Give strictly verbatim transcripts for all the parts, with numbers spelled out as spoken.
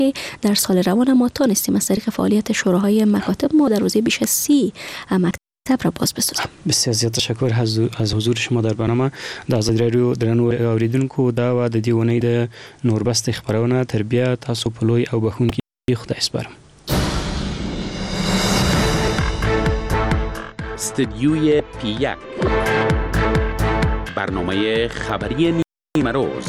در سال روان ما تانستیم از طریق فعالیت شوراهای مکاتب ما در روزی بیش از سی مکتب را باز بسازیم. بسیار زیاد تشکر از حضور شما در برنامه. د آزادي رادیو درنو اوریدونکو دا و د دې ونې د نوربست خبرونه تربیه تاسو په لوی او بخونکي خدای سپارم. استدیوی پی یک برنامه خبری نیمه روز.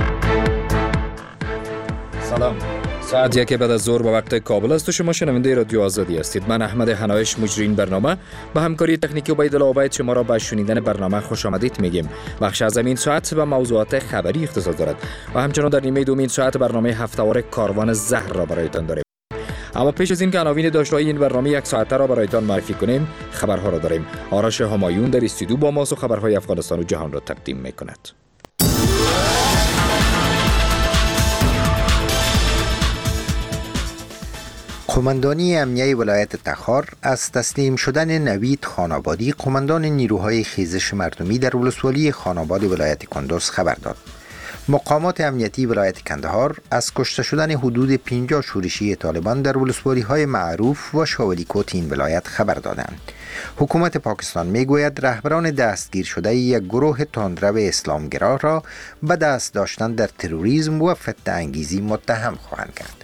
سلام، ساعت یک بعد از ظهر به وقت کابل است و شما شنونده رادیو آزادی هستید. من احمد حنایش مجری این برنامه به همکاری تکنیکی عبیدالله عبید شما را به شنیدن برنامه خوش آمدید میگیم. بخش از این ساعت به موضوعات خبری اختصاص دارد و همچنان در نیمه دوم این ساعت برنامه هفته‌وار کاروان زهر را برایتان داریم. اما پیش از این که عناوین داشته‌های این برنامه یک ساعته را برایتان معرفی کنیم، خبرها را داریم. آرش همایون در استودیو با ماست و خبرهای افغانستان و جهان را تقدیم میکند. قماندانی امنیه ولایت تخار از تسلیم شدن نوید خانابادی قماندان نیروهای خیزش مردمی در ولسوالی خاناباد ولایت کندوز خبر داد. مقامات امنیتی ولایت کندهار از کشته شدن حدود پنجاه شورشی طالبان در ولسوالی‌های معروف و شاولیکوت این ولایت خبر دادند. حکومت پاکستان میگوید رهبران دستگیر شده یک گروه تندرو اسلامگرا را به دست داشتن در تروریسم و فتنه انگیزی متهم خواهند کرد.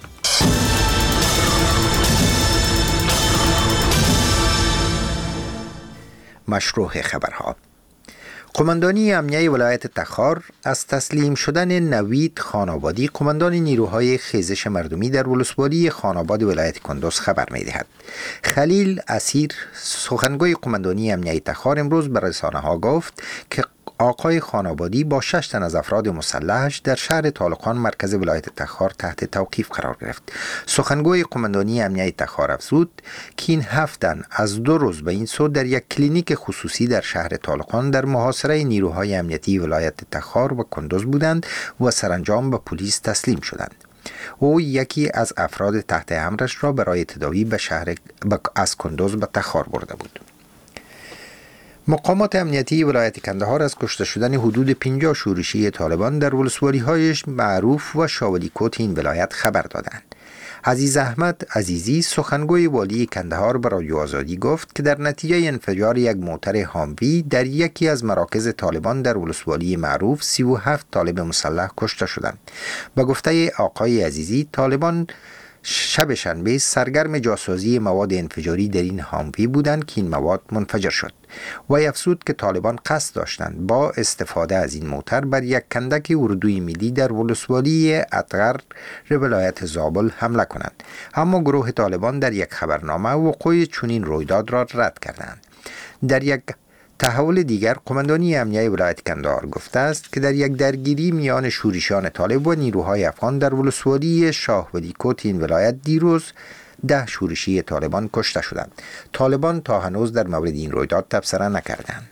مشروع خبرها. قماندانی امنیه ولایت تخار از تسلیم شدن نوید خانابادی قماندان نیروهای خیزش مردمی در ولسوالی خاناباد ولایت کندوز خبر می‌دهد. خلیل اسیر سخنگوی قماندانی امنیه تخار امروز به رسانه‌ها گفت که آقای خانابادی با شش تن از افراد مسلحش در شهر طالقان مرکز ولایت تخار تحت توقیف قرار گرفت. سخنگوی قماندانی امنیه تخار افزود که این هفت تن از دو روز به این سو در یک کلینیک خصوصی در شهر طالقان در محاصره نیروهای امنیتی ولایت تخار و کندوز بودند و سرانجام به پلیس تسلیم شدند. او یکی از افراد تحت امرش را برای تداوی به شهر از کندوز به تخار برده بود. مقامات امنیتی ولایت کندهار از کشته شدن حدود پنجاه شورشی طالبان در ولسوالی‌هایش معروف و شاولیکوت این ولایت خبر دادند. عزیز احمد عزیزی سخنگوی والی کندهار به رادیو آزادی گفت که در نتیجه انفجار یک موتر هاموی در یکی از مراکز طالبان در ولسوالی معروف سی و هفت طالب مسلح کشته شدند. به گفته آقای عزیزی طالبان شب شنبه سرگرم جاسازی مواد انفجاری در این هاموی بودند که این مواد منفجر شد و افزود که طالبان قصد داشتند با استفاده از این موتر بر یک کندک اردوی ملی در ولسوالی اتغر ولایت زابل حمله کنند، اما گروه طالبان در یک خبرنامه وقوع چنین رویداد را رد کردند. در یک تحول دیگر قماندانی امنیه ولایت کندهار گفته است که در یک درگیری میان شورشیان طالب و نیروهای افغان در ولسوالی شاهولیکوت این ولایت دیروز ده شورشی طالبان کشته شدند. طالبان تا هنوز در مورد این رویداد تبصره نکردند.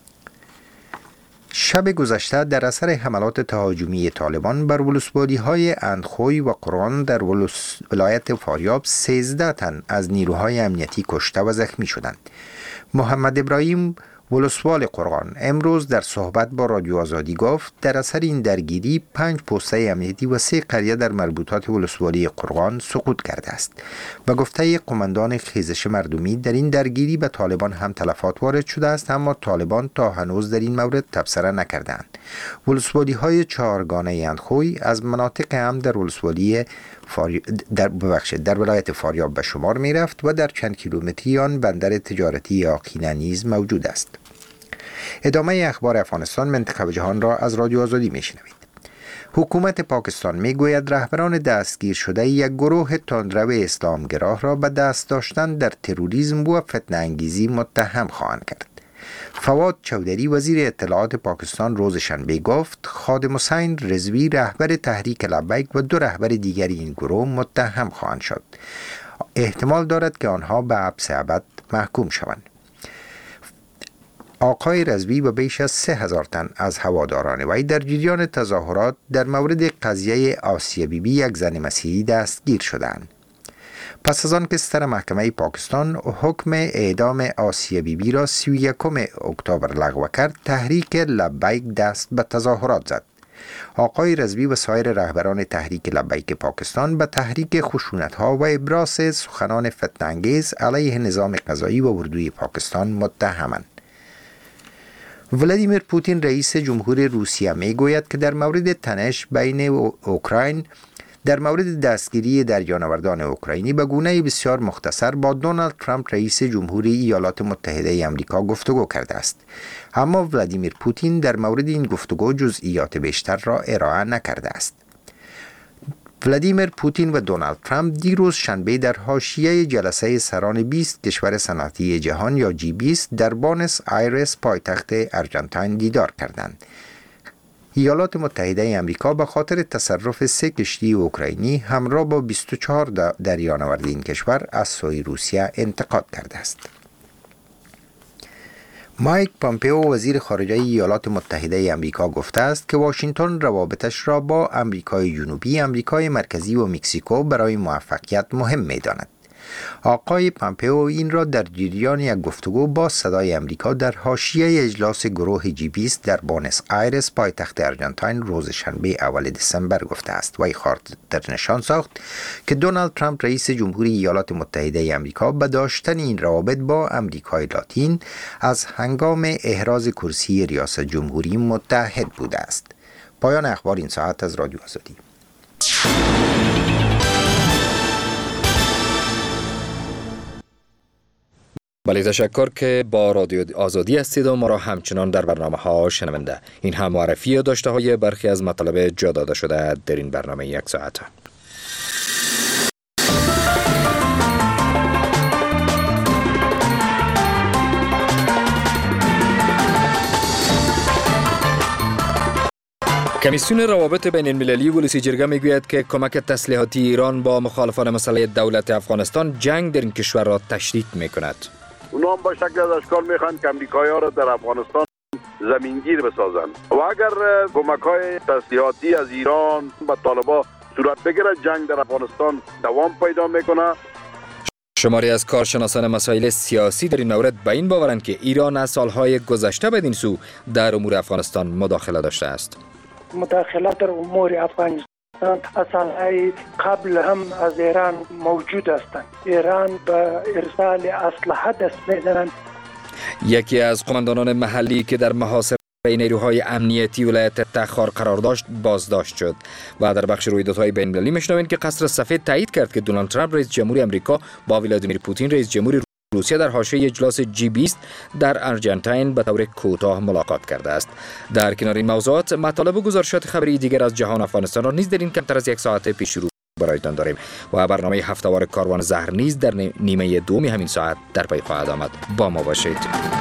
شب گذشته در اثر حملات تهاجمی طالبان بر ولسوالی‌های اندخوی و قرآن در ولایت فاریاب سیزده تن از نیروهای امنیتی کشته و زخمی شدند. محمد ابراهیم ولسوال قرآن امروز در صحبت با رادیو آزادی گفت در اثر این درگیری پنج پوسته امنیتی و سه قریه در مربوطات ولسوالی قرآن سقوط کرده است. به گفته قماندان خیزش مردمی در این درگیری به طالبان هم تلفات وارد شده است، اما طالبان تا هنوز در این مورد تبصره نکردند. ولسوالی های چهارگانه اندخوی از مناطق هم در ولسوالی فاری... در ببخشید در ولایت فاریاب به شمار می رفت و در چند کیلومتری آن بندر تجارتی آقینه نیز موجود است. ادامه اخبار افغانستان منطقه و جهان را از رادیو آزادی می شنوید. حکومت پاکستان می گوید رهبران دستگیر شده یک گروه تندرو اسلامگرا را به دست داشتن در تروریسم و فتنه انگیزی متهم خواهند کرد. فواد چودری وزیر اطلاعات پاکستان روز شنبه گفت خادم حسین رضوی رهبر تحریک لبیک و دو رهبر دیگری این گروه متهم خواهند شد. احتمال دارد که آنها به حبس ابد محکوم شوند. آقای رضوی و بیش از سه هزار تن از هواداران وی در جریان تظاهرات در مورد قضیه آسیه بیبی یک زن مسیحی دستگیر شدند. پس از آن که ستر محکمه پاکستان حکم اعدام آسیه بیبی را سی و یکم اکتبر لغو کرد، تحریک لبیک دست به تظاهرات زد. آقای رضوی و سایر رهبران تحریک لبیک پاکستان به تحریک خشونت‌ها و ابراز سخنان فتنه‌انگیز علیه نظام قضایی و اردوی پاکستان متهمند. ولادیمیر پوتین رئیس جمهور روسیه می گوید که در مورد تنش بین اوکراین در مورد دستگیری دریانوردان اوکراینی به گونه بسیار مختصر با دونالد ترامپ رئیس جمهوری ایالات متحده آمریکا گفتگو کرده است. اما ولادیمیر پوتین در مورد این گفتگو جزئیات بیشتر را ارائه نکرده است. ولادیمیر پوتین و دونالد ترامپ دیروز شنبه در حاشیه جلسه سران بیست کشور صنعتی جهان یا جی بیست در بانس آیرس پایتخت ارژانتین دیدار کردند. ایالات متحده آمریکا به خاطر تصرف سه کشتی اوکراینی همراه با بیست و چهار دریانورد این کشور از سوی روسیه انتقاد کرده است. مایک پامپئو وزیر خارجه ایالات متحده آمریکا گفته است که واشنگتن روابطش را با آمریکای جنوبی، آمریکای مرکزی و مکزیکو برای موفقیت مهم می‌داند. آقای پامپئو این را در جریان یک گفتگو با صدای آمریکا در حاشیه اجلاس گروه جی بیست در بانس آیرس پایتخت آرژانتین روز شنبه اول دسامبر گفته است. وی خاطر نشان ساخت که دونالد ترامپ رئیس جمهوری ایالات متحده آمریکا به داشتن این روابط با آمریکای لاتین از هنگام احراز کرسی ریاست جمهوری متحد بوده است. پایان اخبار این ساعت از رادیو آزادی. بله، تشکر که با رادیو آزادی هستید و ما را همچنان در برنامه ها شنونده. این هم معرفی داشته های برخی از مطالب جا داده شده در این برنامه یک ساعته. کمیسیون روابط بین المللی ولسی جرگه میگوید که کمک تسلیحاتی ایران با مخالفان مسلح دولت افغانستان جنگ در این کشور را تشدید میکند. اونا هم با شکل از اشکال میخوان که امریکایی‌ها را در افغانستان زمینگیر بسازند و اگر کمک‌های تسلیحاتی از ایران به طالبان صورت بگیره جنگ در افغانستان دوام پیدا میکنه. شماری از کارشناسان مسائل سیاسی در این مورد به این باورند که ایران از سالهای گذشته بدین سو در امور افغانستان مداخله داشته است. مداخلات در امور افغانستان از سالهای قبل هم از ایران موجود هستند. ایران به ارسال اسلحه دست می‌زنند. یکی از قماندانان محلی که در محاصره نیروهای امنیتی ولایت تخار قرار داشت بازداشت شد و در بخش رویدادهای بین‌المللی می‌شنوید که قصر سفید تایید کرد که دونالد ترامپ رئیس جمهوری آمریکا با ولادیمیر پوتین رئیس جمهوری روسیه در حاشیه اجلاس جی بیست در آرژانتین به طور کوتاه ملاقات کرده است. در کنار این موضوعات مطالب و گزارشات خبری دیگر از جهان افغانستان را نیز در این کمتر از یک ساعت پیش رو برایتان داریم و برنامه هفته‌وار کاروان زهر نیز در نیمه دوم همین ساعت در پی خواهد آمد. با ما باشید.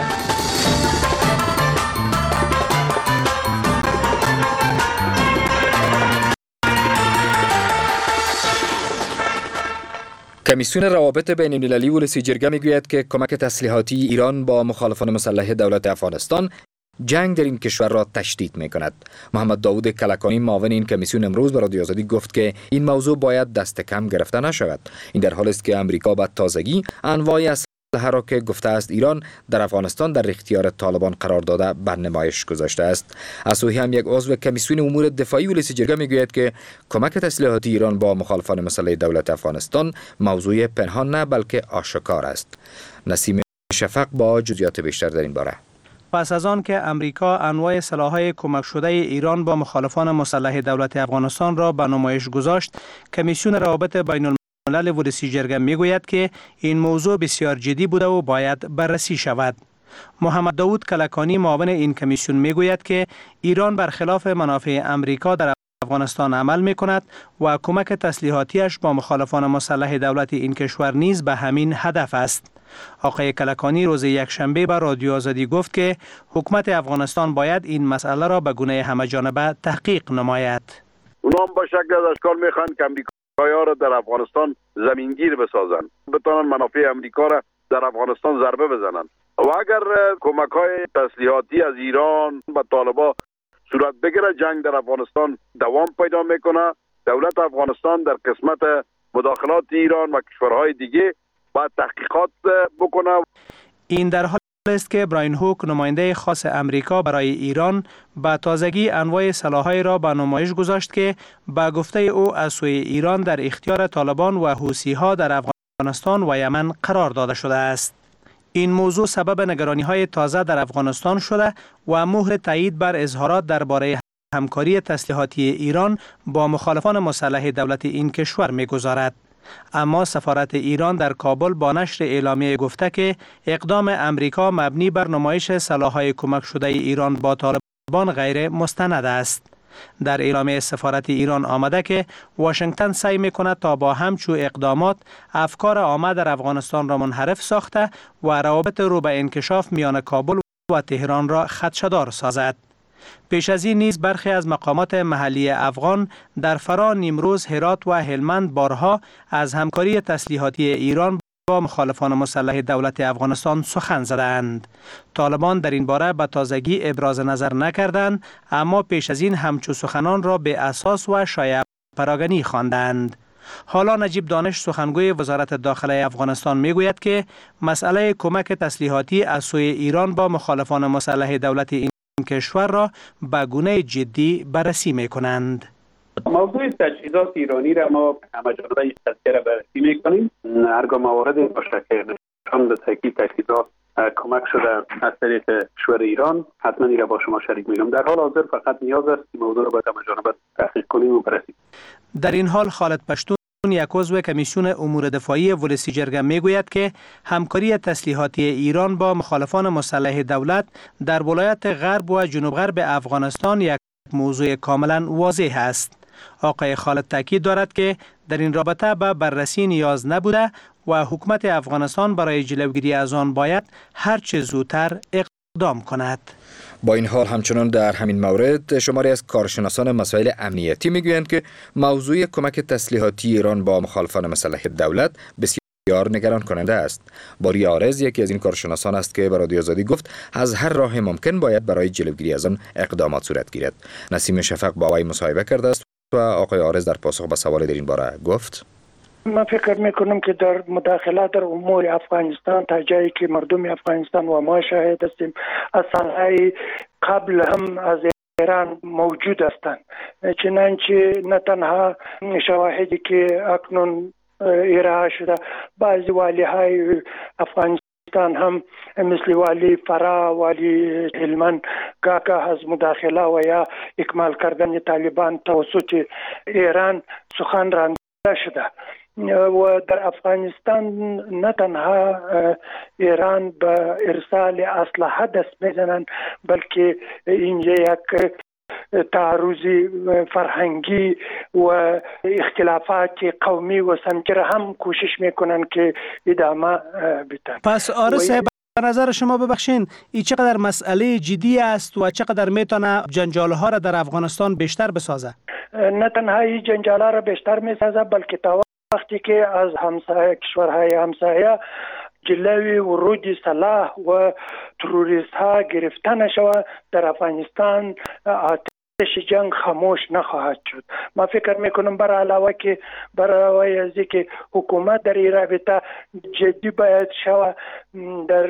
کمیسیون روابط بین المللی ولسی جرگه میگوید که کمک تسلیحاتی ایران با مخالفان مسلح دولت افغانستان جنگ در این کشور را تشدید میکند. محمد داوود کلکانی معاون این کمیسیون امروز به رادیو آزادی گفت که این موضوع باید دست کم گرفته نشود. این در حالی است که امریکا به تازگی انواعی اسلحه را که گفته است ایران در افغانستان در اختیار طالبان قرار داده بر نمایش گذاشته است. از سوی هم یک عضو کمیسیون امور دفاعی ولسی جرگه میگوید که کمک تسلیحاتی ایران با مخالفان مسلح دولت افغانستان موضوع پنهان نه بلکه آشکار است. نسیم شفق با جزئیات بیشتر در این باره. پس از آن که امریکا انواع سلاح‌های کمک شده ایران با مخالفان مسلح دولت افغانستان را به نمایش گذاشت، کمیسیون روابط بین الملل ولسی جرگه میگوید که این موضوع بسیار جدی بوده و باید بررسی شود. محمد داوود کلکانی معاون این کمیسیون میگوید که ایران برخلاف منافع امریکا در افغانستان عمل میکند و کمک تسلیحاتیش با مخالفان مسلح دولت این کشور نیز به همین هدف است. آقای کلکانی روز یکشنبه به رادیو آزادی گفت که حکومت افغانستان باید این مسئله را به گونه همه‌جانبه تحقیق نماید. اونا هم با شکل از اشکال میخوان که امریکایی‌ها را در افغانستان زمینگیر بسازند، بتوانند منافع امریکا را در افغانستان ضربه بزنند و اگر کمک‌های تسلیحاتی از ایران به طالبان صورت بگیره جنگ در افغانستان دوام پیدا میکنه. دولت افغانستان در قسمت مداخلات ایران و کشورهای دیگه باید تحقیقات بکنه. این در حال است که براین هوک نماینده خاص امریکا برای ایران به تازگی انواع سلاح‌های را به نمایش گذاشت که به گفته او از سوی ایران در اختیار طالبان و حوثی‌ها در افغانستان و یمن قرار داده شده است. این موضوع سبب نگرانی‌های تازه در افغانستان شده و مهر تایید بر اظهارات درباره همکاری تسلیحاتی ایران با مخالفان مسلح دولت این کشور می‌گذارد. اما سفارت ایران در کابل با نشر اعلامیه گفته که اقدام امریکا مبنی بر نمایش سلاح‌های کمک شده ایران با طالبان غیر مستند است. در اعلامیه سفارت ایران آمده که واشنگتن سعی می‌کند تا با همچو اقدامات افکار عامه در افغانستان را منحرف ساخته و روابط رو به انکشاف میان کابل و تهران را خدشه‌دار سازد. پیش از این نیز برخی از مقامات محلی افغان در فرا، نیمروز، هرات و هلمند بارها از همکاری تسلیحاتی ایران با مخالفان مسلح دولت افغانستان سخن زدند. طالبان در این باره به تازگی ابراز نظر نکردند، اما پیش از این همچو سخنان را به اساس و شایع پراگنی خواندند. حالا نجیب دانش سخنگوی وزارت داخله افغانستان میگوید که مسئله کمک تسلیحاتی از سوی ایران با مخالفان مسلح دولت این کشور را به گونه جدی بررسی می کنند. موضوع تجهیزات ایرانی را ما همه جانبه تذکره بررسی می کنیم. هرگاه مواردی باشه که نشان به تاکید تجهیزات کمک شده از طریق کشور ایران، حتما این را با شما شریک می کنم. در حال حاضر فقط نیاز است که موضوع را به همه جانبه تحقیق کنیم و بررسی. در این حال خالد پشتون، یک عضو کمیسیون امور دفاعی ولسی جرگه میگوید که همکاری تسلیحاتی ایران با مخالفان مسلح دولت در ولایت غرب و جنوب غرب افغانستان یک موضوع کاملا واضح است. آقای خالد تاکید دارد که در این رابطه به بررسی نیاز نبوده و حکومت افغانستان برای جلوگیری از آن باید هر چه زودتر اقدام کند. با این حال همچنان در همین مورد شماری از کارشناسان مسائل امنیتی میگویند که موضوع کمک تسلیحاتی ایران با مخالفان مسلح دولت بسیار نگران کننده است. باری آرز یکی از این کارشناسان است که به رادیو آزادی گفت از هر راه ممکن باید برای جلوگیری از آن اقدامات صورت گیرد. نسیم شفق با وی مصاحبه کرده است و آقای آرز در پاسخ به سوال در این باره گفت: من فکر میکنم که در مداخلات در امور افغانستان تا جایی که مردم افغانستان و ما شاهد هستیم، اصلاحی قبل هم از ایران موجود هستند. چنانچه نه تنها شواهدی که اکنون ارائه شده، بعضی والی های افغانستان هم مثل والی فرا، والی هلمند گاگاه از مداخله و یا اکمال کردن طالبان توسط ایران سخن رانده شده. و در افغانستان نه تنها ایران به ارسال اسلحه دست میزنند، بلکه این یک تعرضی فرهنگی و اختلافات قومی و سنفی هم کوشش میکنند که ادامه بدن. پس آرز صاحب، به نظر شما ببخشین این چقدر مسئله جدی است و چقدر میتونه جنجال ها را در افغانستان بیشتر بسازه؟ نه تنها این جنجال ها را بیشتر میسازه، بلکه تا وقتی که از همسایه کشورهای همسایه جلوی ورود سلاح و تروریست ها گرفته نشود، در افغانستان آتش جنگ خاموش نخواهد شد. ما فکر میکنم بر علاوه که برای از که حکومت در این رابطه جدی باید شود، در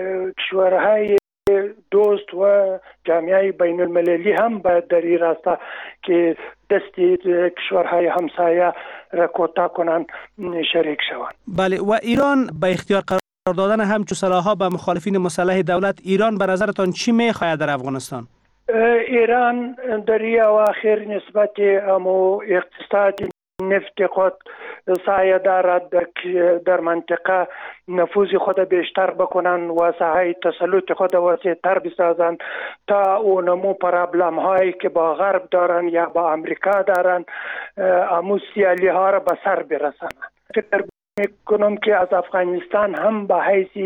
کشورهای دوست و جامعه بین المللی هم باید در این راسته که دستی کشورهای همسایه را کوتاه کنند شریک شوند. بله، و ایران به اختیار قرار دادن همچون سلاح‌ها به مخالفین مسلح دولت، ایران به نظرتان چی میخواهد در افغانستان؟ ایران در این اواخر نسبت امو اقتصاد نفت خود سعی دارد در منطقه نفوذ خود بیشتر بکنند و سعی تسلط خود وسیع‌تر بسازند تا اونمو پرابلم هایی که با غرب دارند یا با امریکا دارند امو سیالی ها را به سر برسانند. فکر میکنم که از افغانستان هم به حیث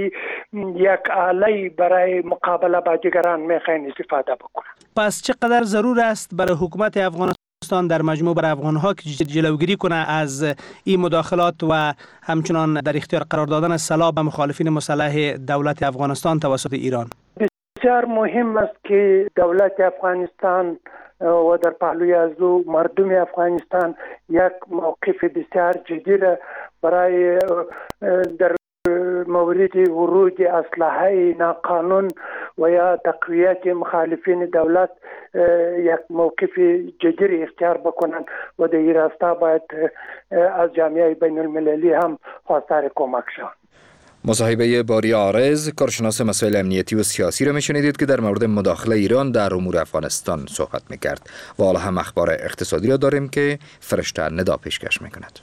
یک آله برای مقابله با دیگران میخواهند استفاده بکنند. پس چقدر ضرور است برای حکومت افغانستان در مجموع بر افغانها که جلوگیری کنه از این مداخلات و همچنان در اختیار قرار دادن سلاح به مخالفین مسلح دولت افغانستان توسط ایران؟ بسیار مهم است که دولت افغانستان و در پهلوی از او مردم افغانستان یک موقف بسیار جدی را برای در مورد ورود اسلحه ناقانون و یا تقویت مخالفین دولت یک موقف جدی اختیار بکنند و در این راستا باید از جامعه بین المللی هم خواستار کمک شوند. مصاحبه باری عارض، کارشناس مسائل امنیتی و سیاسی را میشنیدید که در مورد مداخله ایران در امور افغانستان صحبت میکرد. و حالا هم اخبار اقتصادی را داریم که فرشته ندا پیشکش میکند.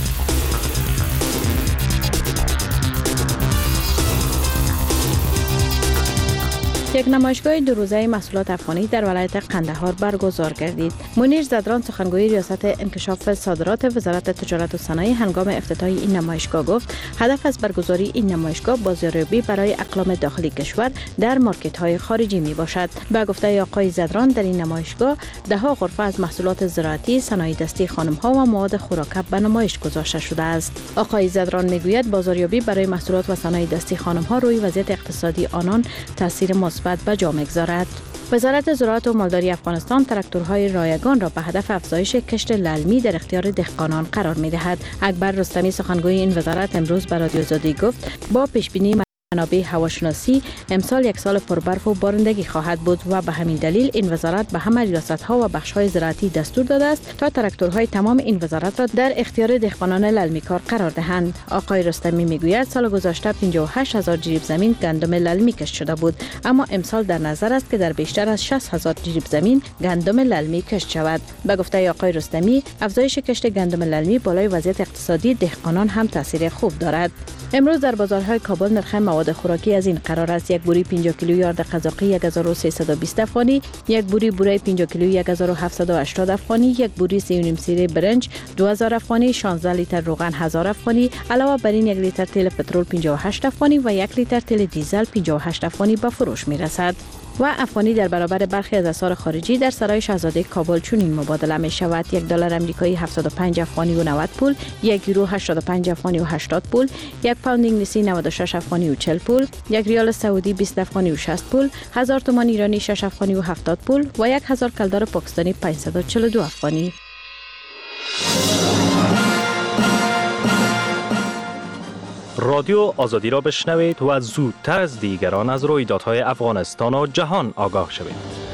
یک نمایشگاه دو روزه محصولات افغانی در ولایت قندهار برگزار گردید. منیر زدران سخنگوی ریاست انکشاف صادرات وزارت تجارت و صنایع هنگام افتتاح این نمایشگاه گفت هدف از برگزاری این نمایشگاه بازاریابی برای اقلام داخلی کشور در مارکت‌های خارجی می باشد. با گفته آقای زدران در این نمایشگاه ده ها غرفه از محصولات زراعتی، صنایع دستی خانم‌ها و مواد خوراک به نمایش گذاشته شده است. آقای زدران میگوید بازاریابی برای محصولات و صنایع دستی خانم‌ها روی وضعیت اقتصادی آنان تاثیر مثبت به جا می‌گذارد. وزارت زراعت و مالداری افغانستان تراکتورهای رایگان را به هدف افزایش کشت للمی در اختیار دهقانان قرار می‌دهد. اکبر رستمی سخنگوی این وزارت امروز به رادیو آزادی گفت با پیشبینی منابع هواشناسی امسال یک سال پربرف و بارندگی خواهد بود و به همین دلیل این وزارت به همه ریاست‌ها و بخش‌های زراعتی دستور داده است تا تراکتورهای تمام این وزارت را در اختیار دهقانان للمیکار قرار دهند. آقای رستمی میگوید سال گذشته پنجاه و هشت هزار جریب زمین گندم للمی کشت شده بود، اما امسال در نظر است که در بیشتر از شصت هزار جریب زمین گندم للمی کشت شود. به گفته آقای رستمی افزایش کشت گندم للمی بالای وضعیت اقتصادی دهقانان هم تاثیر خوب دارد. امروز در بازارهای کابل نرخ مواد خوراکی از این قرار است: یک بوری پنجاه کیلویی آرد قزاقی یک هزار و سیصد و بیست افغانی، یک بوری بوره پنجاه کیلویی یک هزار و هفتصد و هشتاد افغانی، یک بوری سی و نیم سیره برنج دو هزار افغانی، شانزده لیتر روغن هزار افغانی، علاوه بر این یک لیتر تیل پترول پنجاه و هشت افغانی و یک لیتر تیل دیزل پنجاه و هشت افغانی به فروش می رسد. و افغانی در برابر برخی از اسعار خارجی در سرای شاهزاده کابل چنین مبادله می شود: یک دلار آمریکایی هفتاد و پنج افغانی و نود پول، یک یورو هشتاد و پنج افغانی و هشتاد پول، یک پوند انگلیسی نود و شش افغانی و چهل پول، یک ریال سعودی بیست افغانی و شصت پول، هزار تومان ایرانی شش افغانی و هفتاد پول و یک هزار کلدار پاکستانی پانصد و چهل و دو افغانی. رادیو آزادی را بشنوید و زودتر از دیگران از رویدادهای افغانستان و جهان آگاه شوید.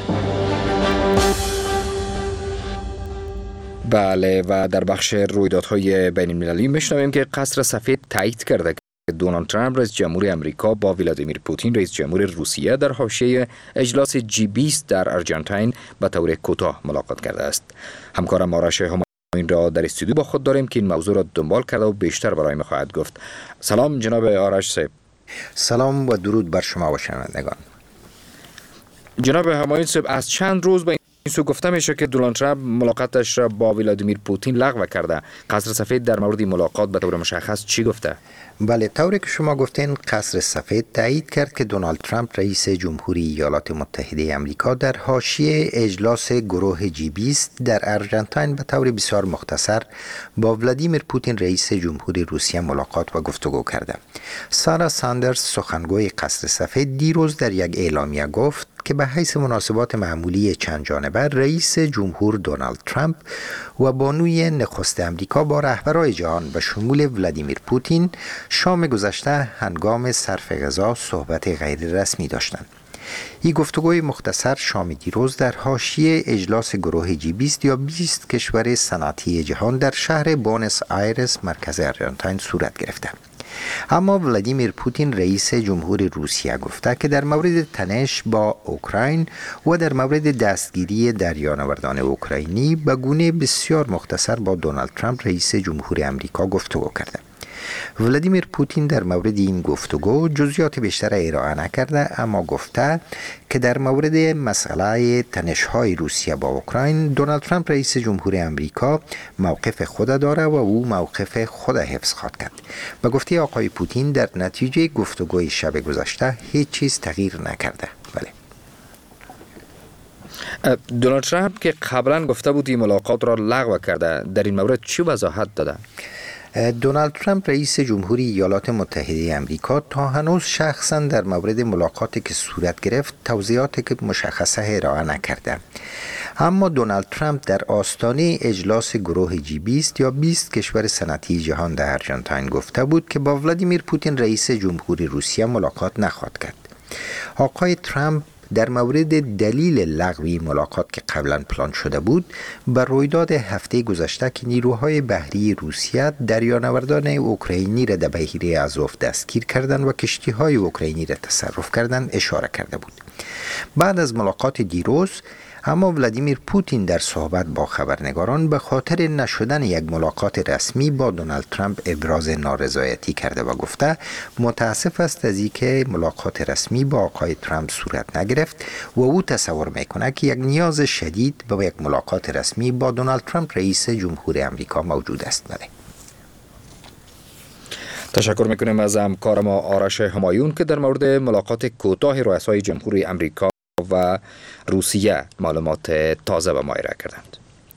بله، و در بخش رویدادهای بین المللی میشنویم که قصر سفید تایید کرده که دونالد ترامپ رئیس جمهور امریکا با ولادیمیر پوتین رئیس جمهور روسیه در حاشیه اجلاس جی بیست در آرژانتین به طور کوتاه ملاقات کرده است. همکارم آرش هم این را در استودیو با خود داریم که این موضوع را دنبال کرده و بیشتر برای ما خواهد گفت. سلام جناب آرش صاحب. سلام و درود بر شما و شنوندگان. جناب همایون صاحب، از چند روز به این سو گفته میشه که دونالد ترامپ ملاقاتش را با ولادیمیر پوتین لغو کرده. قصر سفید در مورد ملاقات به طور مشخص چی گفته؟ بله، طوری که شما گفتین قصر سفید تایید کرد که دونالد ترامپ رئیس جمهوری ایالات متحده آمریکا در حاشیه اجلاس گروه جی بیست در آرژانتین به طور بسیار مختصر با ولادیمیر پوتین رئیس جمهوری روسیه ملاقات و گفتگو کرده. سارا ساندرز سخنگوی قصر سفید دیروز در یک اعلامیه گفت که به حیث مناسبات معمولی چند جانبه رئیس جمهور دونالد ترامپ و بانوی نخست آمریکا با رهبران جهان به شمول ولادیمیر پوتین شام گذشته هنگام صرف غذا صحبت غیر رسمی داشتند. این گفتگوی مختصر شام دیروز در حاشیه اجلاس گروه جی بیست یا بیست کشور صنعتی جهان در شهر بونس آیرس مرکز آرژانتین صورت گرفته. اما ولادیمیر پوتین رئیس جمهور روسیه گفته که در مورد تنش با اوکراین و در مورد دستگیری دریانوردان اوکراینی به گونه بسیار مختصر با دونالد ترامپ رئیس جمهور آمریکا گفتگو کرده. ولادیمیر پوتین در مورد این گفتگو جزئیات بیشتر ارائه نکرده، اما گفته که در مورد مسئله تنش‌های روسیه با اوکراین دونالد ترامپ رئیس جمهور آمریکا موقف خود داره و او موقف خود حفظ خواهد کرد. به گفته آقای پوتین در نتیجه گفتگوی شب گذشته هیچ چیز تغییر نکرده. بله. دونالد ترامپ که قبلا گفته بود این ملاقات را لغو کرده، در این مورد چی وضاحت داده؟ دونالد ترامپ رئیس جمهوری ایالات متحده آمریکا تا هنوز شخصا در مورد ملاقاتی که صورت گرفت توضیحاتی که مشخصه ارائه نکرده. اما دونالد ترامپ در آستانه اجلاس گروه جی بیست یا بیست کشور صنعتی جهان در آرژانتین گفته بود که با ولادیمیر پوتین رئیس جمهوری روسیه ملاقات نخواهد کرد. آقای ترامپ در مورد دلیل لغوی ملاقات که قبلا پلان شده بود به رویداد هفته گذشته که نیروهای بحری روسیه دریانوردان اوکراینی را در بحیره آزوف دستگیر کردند و کشتی‌های اوکراینی را تصرف کردند اشاره کرده بود. بعد از ملاقات دیروز اما ولادیمیر پوتین در صحبت با خبرنگاران به خاطر نشدن یک ملاقات رسمی با دونالد ترامپ ابراز نارضایتی کرده و گفته متاسف است از اینکه ملاقات رسمی با آقای ترامپ صورت نگرفت و او تصور میکنه که یک نیاز شدید به یک ملاقات رسمی با دونالد ترامپ رئیس جمهوری آمریکا موجود است. بله. تشکر میکنیم از همکار ما آرش همایون که در مورد ملاقات کوتاه رؤسای جمهوری آمریکا و روسیه معلومات تازه به ما ارائه کردند.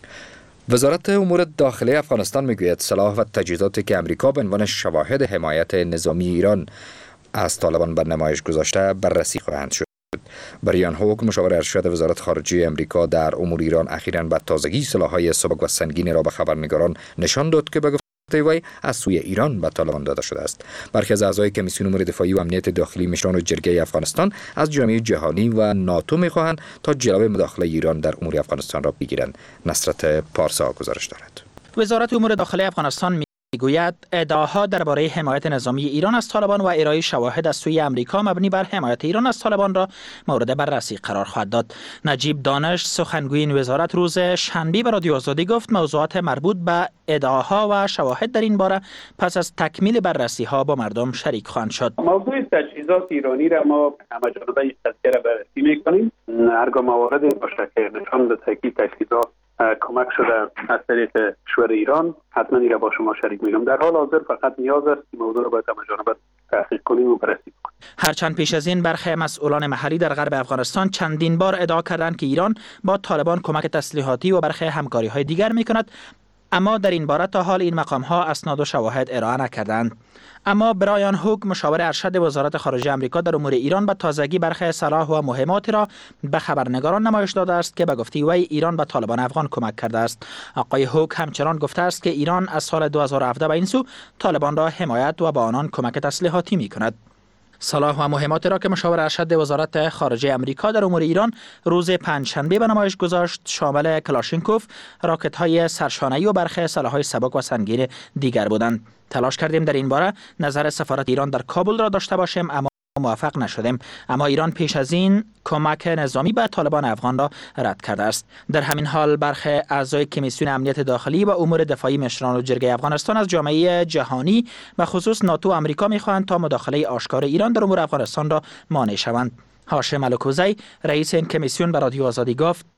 وزارت امور داخلی افغانستان میگوید سلاح و تجهیزاتی که امریکا به عنوان شواهد حمایت نظامی ایران از طالبان به نمایش گذاشته بررسی خواهند شد. بریان هوک مشاور ارشد وزارت خارجه امریکا در امور ایران اخیراً به تازگی سلاح‌های سبک و سنگین را به خبرنگاران نشان داد که به وی از سوی ایران به طالبان داده شده است. برخی از اعضای کمیسیون امور دفاعی و امنیت داخلی مشران جرگه افغانستان از جامعه جهانی و ناتو می‌خواهند تا جلوی مداخله ایران در امور افغانستان را بگیرند. نصرت پارسا گزارش دارد. وزارت امور داخلی افغانستان میگوید ادعاها درباره حمایت نظامی ایران از طالبان و ارائه شواهد از سوی امریکا مبنی بر حمایت ایران از طالبان را مورد بررسی قرار خواهد داد. نجیب دانش سخنگوی این وزارت روز شنبه به رادیو آزادی گفت موضوعات مربوط به ادعاها و شواهد در این باره پس از تکمیل بررسی ها با مردم شریک خواهند شد. موضوع تجهیزات ایرانی را ما همه جانبه تذکره بررسی می‌کنیم. هرگاه موارد باشه که نشان به تاکید تجهیزات کمک شده از طریق کشور ایران حتما این را با شما شریک می‌کنم. در حال حاضر فقط نیاز است که موضوع را باید همه جانبه تحقیق کنیم و بررسی کنیم. هرچند پیش از این برخی مسئولان محلی در غرب افغانستان چندین بار ادعا کردند که ایران با طالبان کمک تسلیحاتی و برخی همکاری‌های دیگر می‌کند، اما در این باره تا حال این مقام‌ها اسناد و شواهد ارائه نکردند. اما برایان هوک مشاور ارشد وزارت خارجه آمریکا در امور ایران به تازگی برخی سلاح و مهمات را به خبرنگاران نمایش داده است که به گفته وی ایران به طالبان افغان کمک کرده است. آقای هوک همچنان گفته است که ایران از سال دو هزار و هفده به این سو طالبان را حمایت و به آنان کمک تسلیحاتی می‌کند. سلاح و مهمات را که مشاور ارشد وزارت خارجه آمریکا در امور ایران روز پنجشنبه به نمایش گذاشت شامل کلاشینکوف، راکت‌های سرشانه‌ای و برخی سلاح‌های سبک و سنگین دیگر بودند. تلاش کردیم در این باره نظر سفارت ایران در کابل را داشته باشیم اما موفق نشدیم، اما ایران پیش از این کمک نظامی به طالبان افغان را رد کرده است. در همین حال برخی اعضای کمیسیون امنیت داخلی و امور دفاعی مشران و جرگه افغانستان از جامعه جهانی و خصوص ناتو و آمریکا می‌خواهند تا مداخله آشکار ایران در امور افغانستان را مانع شوند. هاشم الکوزی رئیس این کمیسیون به رادیو آزادی گفت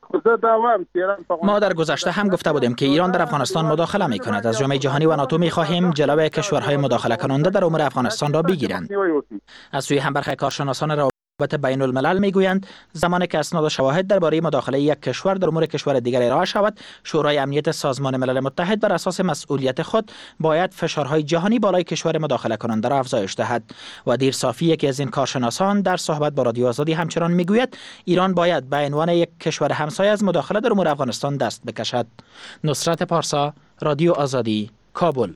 ما در گذشته هم گفته بودیم که ایران در افغانستان مداخله می کند. از جامعه جهانی و ناتو می خواهیم جلوی کشورهای مداخله کننده در امور افغانستان را بگیرند. از سوی هم برخی کارشناسان روابط بین الملل می گویند زمانی که اسناد و شواهد درباره مداخله یک کشور در امور کشور دیگر ارائه شود، شورای امنیت سازمان ملل متحد بر اساس مسئولیت خود باید فشارهای جهانی بالای کشور مداخله کننده را افزایش دهد. و دیر صافی یکی از این کارشناسان در صحبت با رادیو آزادی همچنان میگوید ایران باید به عنوان یک کشور همسایه از مداخله در امور افغانستان دست بکشد. نصرت پارسا، رادیو آزادی، کابل.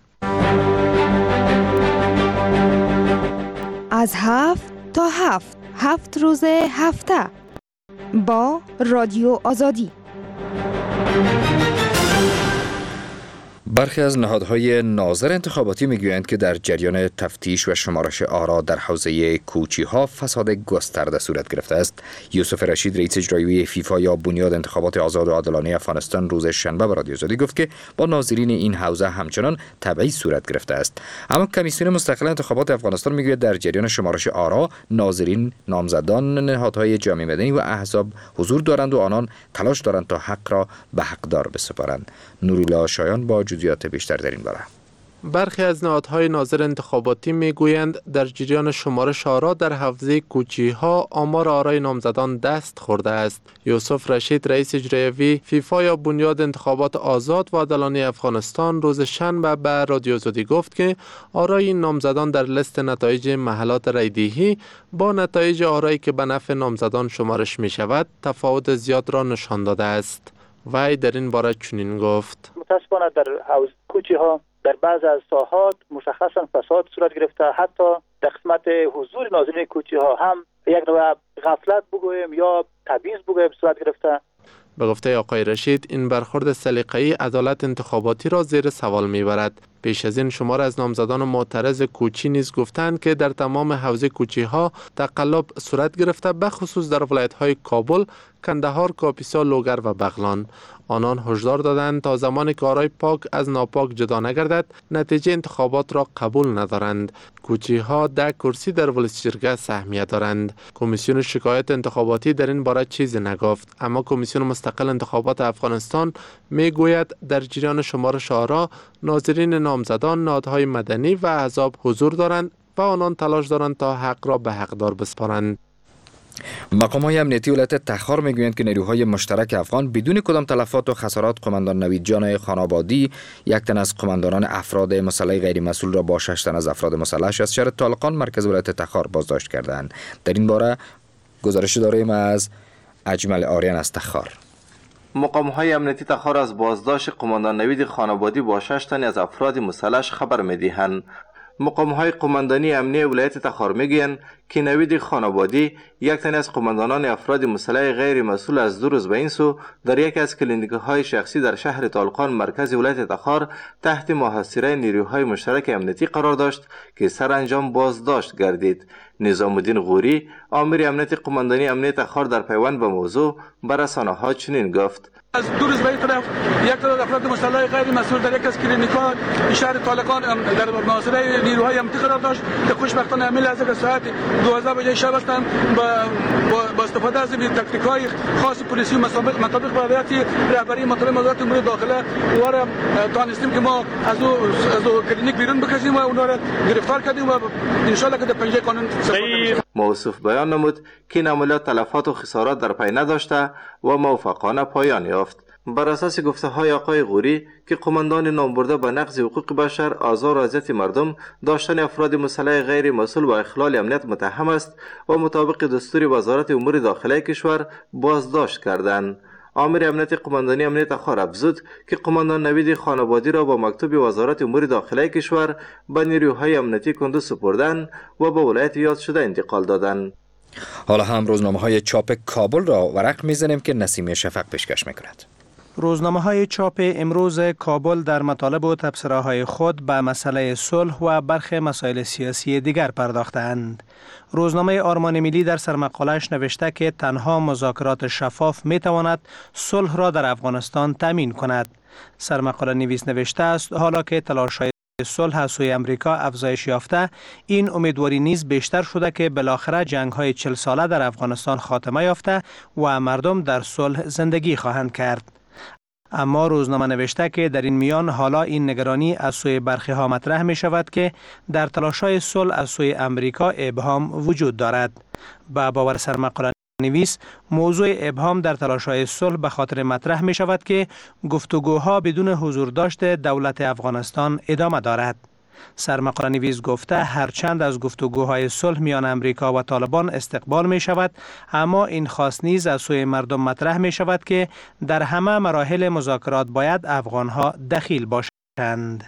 از هفت تا هفت هفت روز هفته با رادیو آزادی. برخی از نهادهای ناظر انتخاباتی میگویند که در جریان تفتیش و شمارش آرا در حوزه کوچی‌ها فساد گسترده صورت گرفته است. یوسف رشید رئیس اجرایی فیفا یا بنیاد انتخابات آزاد و عادلانه افغانستان روز شنبه به رادیو آزادی گفت که با ناظرین این حوزه همچنان تبعیض صورت گرفته است. اما کمیسیون مستقل انتخابات افغانستان میگوید در جریان شمارش آرا ناظرین، نامزدان، نهادهای جامعه مدنی و احزاب حضور دارند و آنان تلاش دارند تا حق را به حقدار بسپارند. نورالله شایان با جزئیات بیشتر در این باره. برخی از نهادهای ناظر انتخاباتی میگویند در جریان شمارش آرا در حوزه کوچی‌ها آمار آرای نامزدان دست خورده است. یوسف رشید رئیس اجرایی فیفا یا بنیاد انتخابات آزاد و عادلانه افغانستان روز شنبه به رادیو آزادی گفت که آرای این نامزدان در لیست نتایج محلات رایدهی با نتایج آرایی که به نفع نامزدان شمارش می شود تفاوت زیاد را نشان داده است. وی در این باره چنین گفت: متاسفانه در حوزه کوچی‌ها در بعض از ساحات مشخصا فساد صورت گرفته، حتی در قسمت حضور ناظرین کوچی‌ها هم یک نوع غفلت بگویم یا تبعیض بگویم صورت گرفته. به گفته آقای رشید این برخورد سلیقه‌ای عدالت انتخاباتی را زیر سوال می‌برد. پیش از این شمار از نامزدان معترض کوچی نیز گفتند که در تمام حوزه کوچی‌ها تقلب صورت گرفته، به خصوص در ولایت‌های کابل، کندهار، کاپیسا، لوگر و بغلان. آنان هشدار دادند تا زمانی که آرای پاک از ناپاک جدا نگردد نتیجه انتخابات را قبول ندارند. کوچی‌ها ده کرسی در ولس جرگه سهمیه دارند. کمیسیون شکایت انتخاباتی در این باره چیزی نگفت، اما کمیسیون مستقل انتخابات افغانستان میگوید در جریان شمارش آرا ناظرین نامزدان، نهادهای مدنی و احزاب حضور دارند و آنان تلاش دارند تا حق را به حقدار بسپارند. مقام‌های امنیتی ولایت تخار میگویند که نیروهای مشترک افغان بدون کدام تلفات و خسارات قماندان نوید جان خانابادی، یک تن از قماندانان افراد مسلح غیر مسئول را با شش تن از افراد مسلح از شهر طالقان مرکز ولایت تخار بازداشت کردند. در این باره گزارش داریم از اجمل آریان از تخار. مقام‌های امنیتی تخار از بازداشت قماندان نوید خانابادی با شش تن از افراد مسلح خبر می‌دهند. مقام‌های قماندانی امنیتی ولایت تخار میگویند که نوید خانابادی یک تن از قماندانان افراد مسلح غیر مسئول از دو روز به این سو در یک از کلینیک‌های شخصی در شهر طالقان مرکز ولایت تخار تحت محاصره نیروهای مشترک امنیتی قرار داشت که سرانجام بازداشت گردید. نظام الدین غوری، آمر امنیتی قماندانی امنیتی تخار در پیوند به موضوع بر رسانه‌ها چنین گفت: از دو روز به این طرف یک تعداد افراد مسلح غیر مسئول در یک از کلینیک‌ها شهر طالقان در محاصره نیروهای امنیتی قرار داشت که خوشبختانه عمل از ساعت دوازده بجه شب هستند با با استفاده از تکنیک‌های خاص پلیسی مطابق مطابق با هدایت رهبری مطلب وزارت امور داخله و را توانستیم که ما از او از او کلینیک بیرون بکشیم و اونها را گرفتار کردیم و ان شاء الله که در پنجه قانون موصوف بیان نمود که این عملیات تلفات و خسارات در پی نداشته و موفقانه پایان یافت. بر اساس گفته های آقای غوری که قماندان نامبرده به نقض حقوق بشر، آزار و اذیت مردم، داشتن افراد مسلح غیر مسئول و اخلال امنیت متهم است و مطابق دستور وزارت امور داخله کشور بازداشت کردند. آمر امنیتی قماندانی امنیت تخار افزود که قماندان نوید خانابادی را با مکتوب وزارت امور داخله کشور به نیروهای امنیتی کندوز سپردند و به ولایت یاد شده انتقال دادند. حالا هم روزنامه‌های چاپ کابل را ورق می‌زنیم که نسیم شفق پیشکش می‌کند. روزنامه‌های چاپ امروز کابل در مطالب و تبصره‌های خود به مسئله صلح و برخی مسائل سیاسی دیگر پرداختند. روزنامه آرمان ملی در سرمقاله‌اش نوشته که تنها مذاکرات شفاف می‌تواند صلح را در افغانستان تامین کند. سرمقاله نویس نوشته است حالا که تلاش‌های صلح از سوی امریکا افزایش یافته، این امیدواری نیز بیشتر شده که بالاخره جنگ‌های چهل ساله در افغانستان خاتمه یافته و مردم در صلح زندگی خواهند کرد. اما روزنامه نوشته که در این میان حالا این نگرانی از سوی برخی ها مطرح می شود که در تلاش‌های صلح از سوی امریکا ابهام وجود دارد. با باور سرمقاله نویس موضوع ابهام در تلاش‌های صلح به خاطر مطرح می شود که گفتگوها بدون حضور داشته دولت افغانستان ادامه دارد. سرمقاله نویس گفته هرچند از گفتگوهای صلح میان امریکا و طالبان استقبال می شود، اما این خواست نیز از سوی مردم مطرح می شود که در همه مراحل مذاکرات باید افغانها دخیل باشند.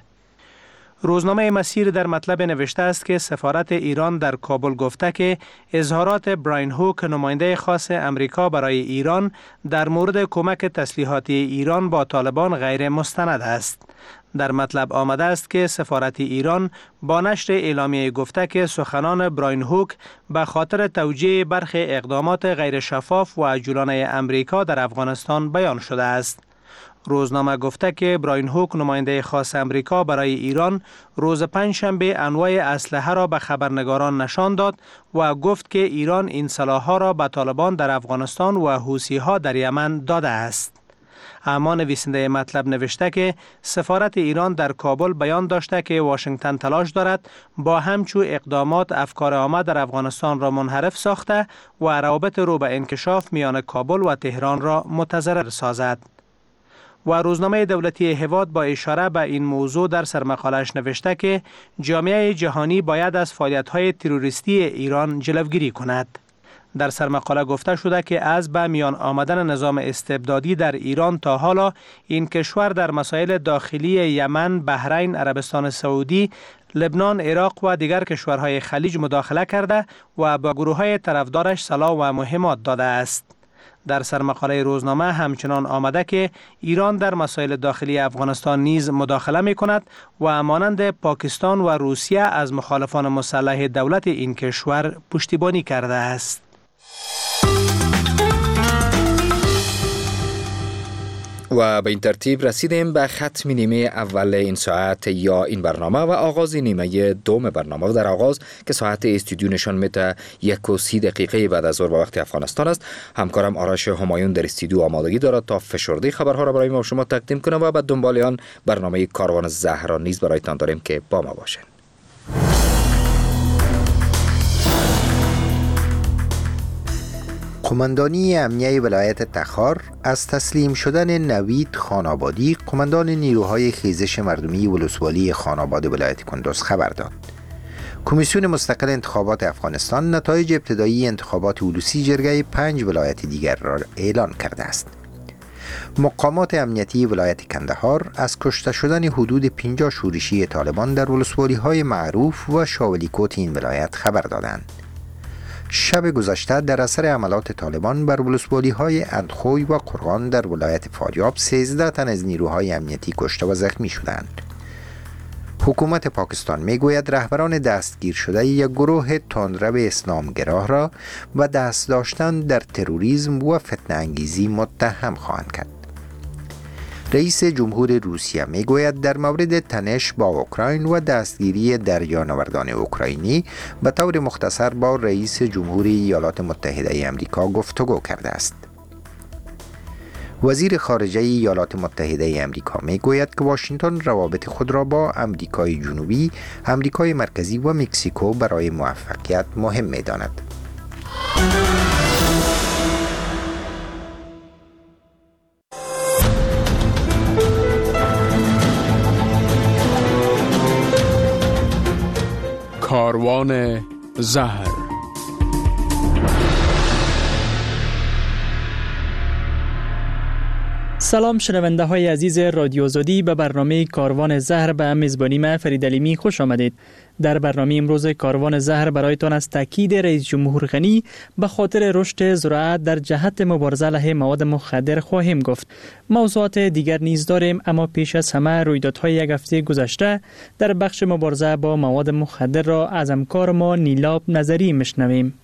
روزنامه مسیر در مطلب نوشته است که سفارت ایران در کابل گفته که اظهارات براین هوک نماینده خاص امریکا برای ایران در مورد کمک تسلیحاتی ایران با طالبان غیر مستند است. در مطلب آمده است که سفارت ایران با نشر اعلامیه گفته که سخنان براین هوک به خاطر توجیه برخی اقدامات غیر شفاف و عجولانه امریکا در افغانستان بیان شده است. روزنامه گفته که براین هوک نماینده خاص امریکا برای ایران روز پنجشنبه انواع اسلحه را به خبرنگاران نشان داد و گفت که ایران این سلاح‌ها را به طالبان در افغانستان و حوثی‌ها در یمن داده است. اما نویسنده مطلب نوشته که سفارت ایران در کابل بیان داشته که واشنگتن تلاش دارد با همچو اقدامات افکار عامه در افغانستان را منحرف ساخته و روابط رو به انکشاف میان کابل و تهران را متضرر سازد. و روزنامه دولتی هواد با اشاره به این موضوع در سرمقالش نوشته که جامعه جهانی باید از فعالیت‌های تروریستی ایران جلوگیری کند. در سرمقاله گفته شده که از به میان آمدن نظام استبدادی در ایران تا حالا این کشور در مسائل داخلی یمن، بحرین، عربستان سعودی، لبنان، عراق و دیگر کشورهای خلیج مداخله کرده و با گروه‌های طرفدارش سلاح و مهمات داده است. در سرمقاله روزنامه همچنان آمده که ایران در مسائل داخلی افغانستان نیز مداخله می کند و مانند پاکستان و روسیه از مخالفان مسلح دولت این کشور پشتیبانی کرده است. و به این ترتیب رسیدیم به ختم نیمه اول این ساعت یا این برنامه و آغاز نیمه دوم برنامه. و در آغاز که ساعت استودیو نشان میده یک و سی دقیقه بعد از ظهر به وقت افغانستان است، همکارم آرش همایون در استودیو آمادگی دارد تا فشرده خبرها را برای ما شما تقدیم کنه و بعد دنبال آن برنامه کاروان زهر را نیز برایتان داریم که با ما باشین. قماندانی امنیه ولایت تخار از تسلیم شدن نوید خانابادی قماندان نیروهای خیزش مردمی ولسوالی خاناباد ولایت کندوز خبر داد. کمیسیون مستقل انتخابات افغانستان نتایج ابتدایی انتخابات ولوسی جرگه پنج ولایت دیگر را اعلان کرده است. مقامات امنیتی ولایت کندهار از کشته شدن حدود پنجاه شورشی طالبان در ولسوالی‌های معروف و شاولیکوت این ولایت خبر دادند. شب گذشته در اثر عملات طالبان بر ولسوالی‌های اندخوی و قرغان در ولایت فاریاب سیزده تن از نیروهای امنیتی کشته و زخمی شدند. حکومت پاکستان میگوید رهبران دستگیر شده یک گروه تندرو اسلامگرا را و دست داشتن در تروریسم و فتنه انگیزی متهم خواهند کرد. رئیس جمهور روسیه میگوید در مورد تنش با اوکراین و دستگیری دریانوردان اوکراینی به طور مختصر با رئیس جمهور ایالات متحده آمریکا گفتگو کرده است. وزیر خارجه ایالات متحده آمریکا میگوید که واشنگتن روابط خود را با آمریکای جنوبی، آمریکای مرکزی و مکزیکو برای موفقیت مهم می‌داند. کاروان زهر. سلام شنونده های عزیز رادیو آزادی، به برنامه کاروان زهر به میزبانی من فرید علیمی خوش آمدید. در برنامه امروز کاروان زهر برایتان از تاکید رئیس جمهور غنی به خاطر رشد زراعت در جهت مبارزه علیه مواد مخدر خواهیم گفت. موضوعات دیگر نیز داریم، اما پیش از همه رویدادهای یک هفته گذشته در بخش مبارزه با مواد مخدر را از همکار ما نیلاب نظری میشنویم.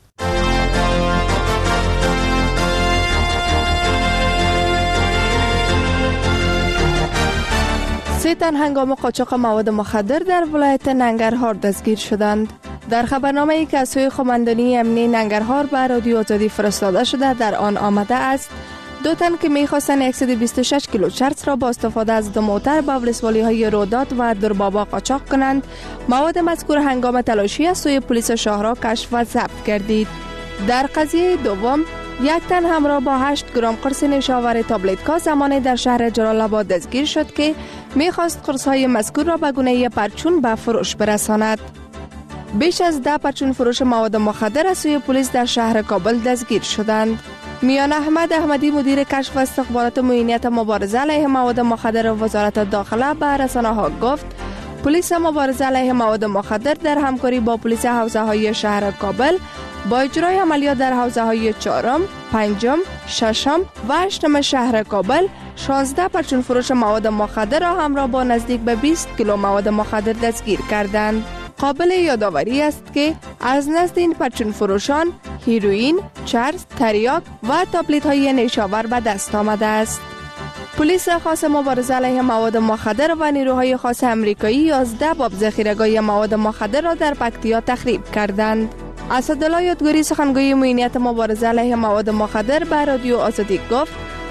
سه تن هنگام قاچاق مواد مخدر در ولایت ننگرهار دستگیر شدند. در خبرنامه‌ای که از سوی قماندانی امنیه ننگرهار به رادیو آزادی فرستاده شده در آن آمده است دو تن که می‌خواستند صد و بیست و شش کیلو چرس را با استفاده از دو موتر به ولسوالی‌های رودات و دربابا قاچاق کنند. مواد مذکور هنگام تلاشی از سوی پلیس شهرها کشف و ضبط گردید. در قضیه دوم یک تن همراه با هشت گرم قرص نشاور تابلتکا زمانی در شهر جلال آباد دستگیر شد که می‌خواست قرص‌های مذکور را به گونه پرچون به فروش برساند. بیش از ده پرچون فروش مواد مخدر از سوی پلیس در شهر کابل دستگیر شدند. میان احمد احمدی مدیر کشف و استخبارات معینیت مبارزه علیه مواد مخدر وزارت داخله به رسانه‌ها گفت پلیس مبارزه علیه مواد مخدر در همکاری با پلیس حوزه‌های شهر کابل با اجرای عملیات در حوزه‌های چهارم، پنجم، ششم و هشتم شهر کابل شانزده پرچون فروش مواد مخدر را همراه با نزدیک به بیست کیلو مواد مخدر دستگیر کردند. قابل یادآوری است که از نزد این پرچون فروشان هیروئین، چرس، تریاک و تابلت‌های نیشابور به دست آمده است. پلیس خاص مبارزه علیه مواد مخدر و نیروهای خاص امریکایی یازده باب ذخیره‌گاه مواد مخدر را در پکتیا تخریب کردند. اسدالله یادگوری سخنگوی معینیت مبارزه علیه مواد مخدر به رادیو آزادی گفت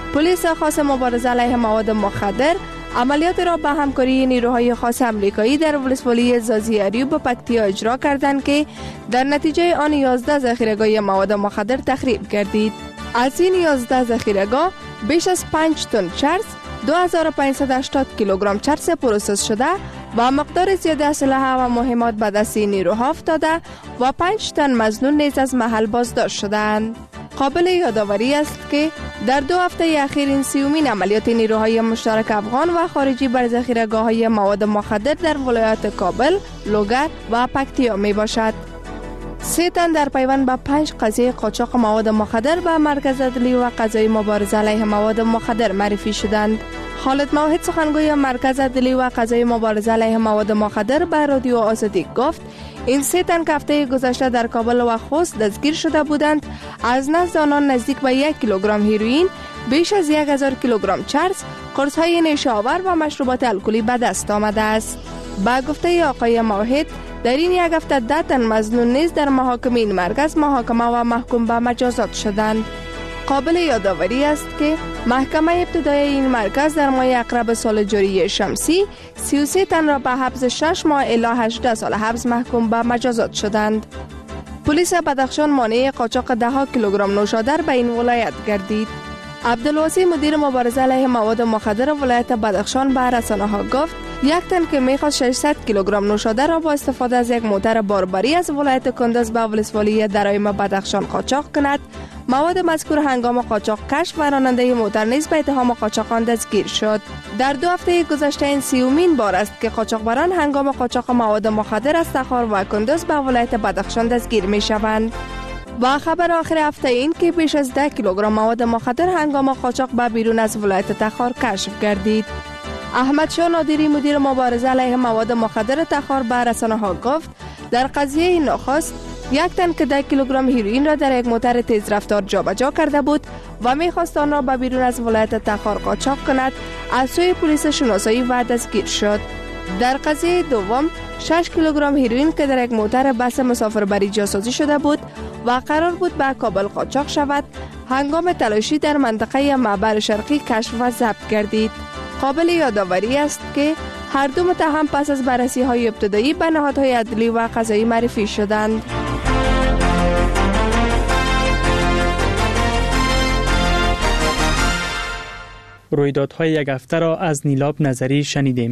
پلیس خاص مبارزه علیه مواد مخدر عملیات را به همکاری نیروهای خاص امریکایی در ولسوالی زازیاریو به پکتیا اجرا کردند که در نتیجه آن یازده ذخیره‌گاه مواد مخدر تخریب گردید. از این یازده ذخیره‌گاه بیش از پنج تن چرس، دو هزار و پانصد و هشتاد کیلوگرم چرس پروسس شده و مقدار زیاد اسلحه و مهمات به دست نیروها افتاده و پنج تن مظنون نیز از محل بازداشت شدند. قابل یادآوری است که در دو هفته اخیر این سیومین عملیات نیروهای مشترک افغان و خارجی بر ذخیره‌گاه‌های مواد مخدر در ولایات کابل، لوگر و پکتیا می باشد. سه تن در پیوند به پنج قضیه قاچاق مواد مخدر به مرکز عدلی و قضایی مبارزه علیه مواد مخدر معرفی شدند. خالد موحد سخنگوی مرکز عدلی و قضایی مبارزه علیه مواد مخدر به رادیو آزادی گفت این سه تن که هفته گذشته در کابل و خوست دستگیر شده بودند از نزد آنان نزدیک به یک کیلوگرم هیروئین، بیش از یک هزار کیلوگرم چرس، قرص‌های نیشه آور و مشروبات الکلی به دست آمده است. با گفته آقای موحد در این یک هفته ده تن مظنون نیز در محاکم این مرکز محاکمه و محکوم به مجازات شدند. قابل یادآوری است که محکمه ابتدایی این مرکز در ماه اقرب سال جاری شمسی سی و سه تن را به حبس شش ماه الی هجده سال حبس محکوم به مجازات شدند. پلیس بدخشان مانع قاچاق ده ها کیلوگرم نوشادر به این ولایت گردید. عبدالواسی مدیر مبارزه علیه مواد مخدر ولایت بدخشان به رسانه‌ها گفت یک تن که میخواست ششصد کیلوگرم نوشادر را با استفاده از یک موتر باربری از ولایت کندز به ولسوالی درایم بدخشان قاچاق کند، مواد مذکور هنگام قاچاق کشف و راننده موتر نیز به اتهام قاچاق آن دستگیر شد. در دو هفته گذشته این سیومین بار است که قاچاقبران هنگام قاچاق مواد مخدر از تخار و کندز به ولایت بدخشان دستگیر می شوند. و خبر آخر هفته این که بیش از ده کیلوگرم مواد مخدر هنگام قاچاق به بیرون از ولایت تخار کشف گردید. احمد شاه نادری مدیر مبارزه علیه مواد مخدر تخار به رسانه‌ها گفت در قضیه نخست یک تن که ده کیلوگرم هیروئین را در یک موتر تیز رفتار جابجا کرده بود و می‌خواست آن را به بیرون از ولایت تخار قاچاق کند از سوی پلیس شناسایی و دستگیر شد. در قضیه دوم شش کیلوگرم هیروئین که در یک موتر بس مسافربری جاسازی شده بود و قرار بود به کابل قاچاق شود هنگام تلاشی در منطقه معبر شرقی کشف و ضبط گردید. قابل یادآوری است که هر دو متهم پس از بررسی های ابتدایی به نهادهای عدلی و قضایی معرفی شدند. رویدادهای یک هفته را از نیلاب نظری شنیدیم.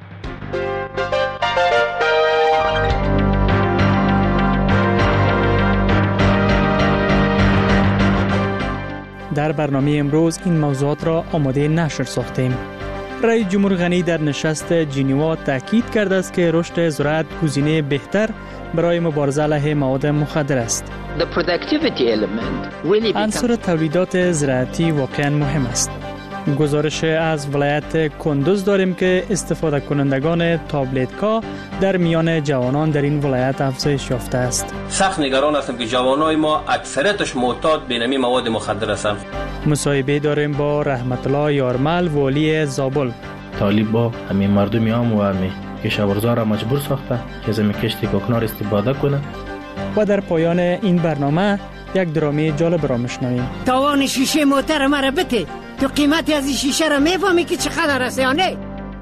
در برنامه امروز این موضوعات را آماده نشر ساختیم. رئیس جمهور غنی در نشست جنیوا تاکید کرده است که رشد زراعت گزینه بهتر برای مبارزه علیه مواد مخدر است. عنصر تولیدات زراعتی واقعا مهم است. گزارش از ولایت کندز داریم که استفاده کنندگان تابلت‌ها در میان جوانان در این ولایت افزایش یافته است. سخت نگران هستم که جوانای ما اکثریتش معتاد به نمی مواد مخدر هستند. مصاحبه داریم با رحمت الله یارمل والی زابل. طالب با همین مردمی عام و همین کشاورزا را مجبور ساخته که از کشت کوکنار استفاده کنه. و در پایان این برنامه یک درامه جالب را میشنویم. توان شیشه موتر مرا بده، تو قیمتی از این شیشه را میفهمی که چقدر است یا نه؟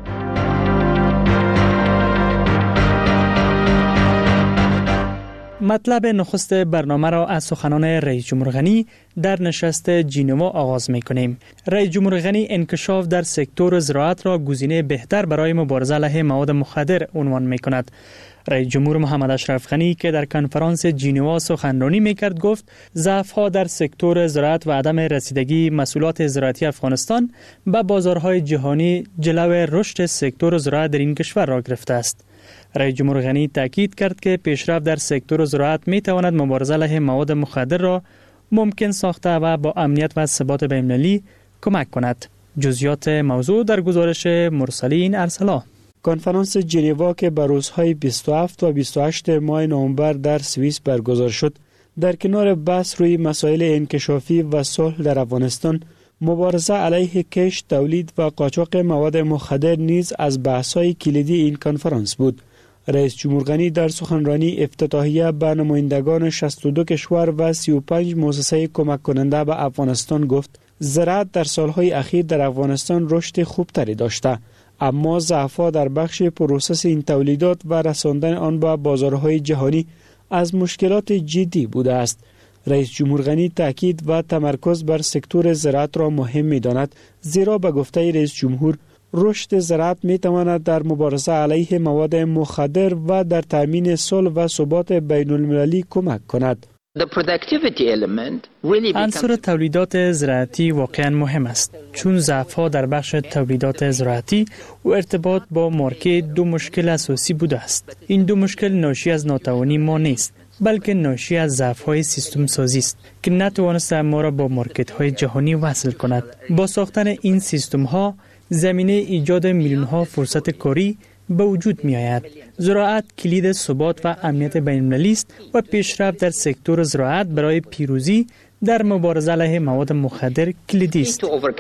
مطلب نخست برنامه را از سخنان رئیس جمهور غنی در نشست جنیوا آغاز می‌کنیم. رئیس جمهور غنی انکشاف در سکتور زراعت را گزینه بهتر برای مبارزه علیه مواد مخدر عنوان می‌کند. رئیس جمهور محمد اشرف غنی که در کنفرانس جنیوا سخنرانی می‌کرد گفت ضعف‌ها در سکتور زراعت و عدم رسیدگی محصولات زراعتی افغانستان به بازارهای جهانی جلو رشد سکتور زراعت در این کشور را گرفته است. رئیس جمهور غنی تاکید کرد که پیشرفت در سکتور زراعت می‌تواند مبارزه علیه مواد مخدر را ممکن ساخته و با امنیت و ثبات بین‌المللی کمک کند. جزئیات موضوع در گزارش مرسلین ارسلا. کنفرانس جنیوا که بر روزهای بیست و هفت و بیست و هشت ماه نوامبر در سوئیس برگزار شد، در کنار بحث روی مسائل انکشافی و صلح در افغانستان، مبارزه علیه کشت، تولید و قاچاق مواد مخدر نیز از بحث‌های کلیدی این کنفرانس بود. رئیس جمهور غنی در سخنرانی افتتاحیه به نمایندگان شصت و دو کشور و سی و پنج مؤسسه کمک کننده به افغانستان گفت زراعت در سالهای اخیر در افغانستان رشد خوبتری داشته، اما ضعف‌ها در بخش پروسس این تولیدات و رساندن آن به بازارهای جهانی از مشکلات جدی بوده است. رئیس جمهور غنی تاکید و تمرکز بر سکتور زراعت را مهم می‌داند، زیرا به گفته رئیس جمهور رشد زراعت می‌تواند در مبارزه علیه مواد مخدر و در تامین صلح و ثبات بین‌المللی کمک کند. عنصر تولیدات زراعتی واقعا مهم است، چون ضعف‌ها در بخش تولیدات زراعتی و ارتباط با مارکت دو مشکل اساسی بوده است. این دو مشکل ناشی از ناتوانی ما نیست، بلکه ناشی از ضعف‌های سیستم سازی است که نتوانسته ما را با مارکت‌های جهانی وصل کند. با ساختن این سیستم‌ها زمینه ایجاد میلیون‌ها فرصت کاری به وجود می آید. زراعت کلید ثبات و امنیت بین‌المللی است و پیشرفت در سکتور زراعت برای پیروزی در مبارزه علیه مواد مخدر کلیدی است.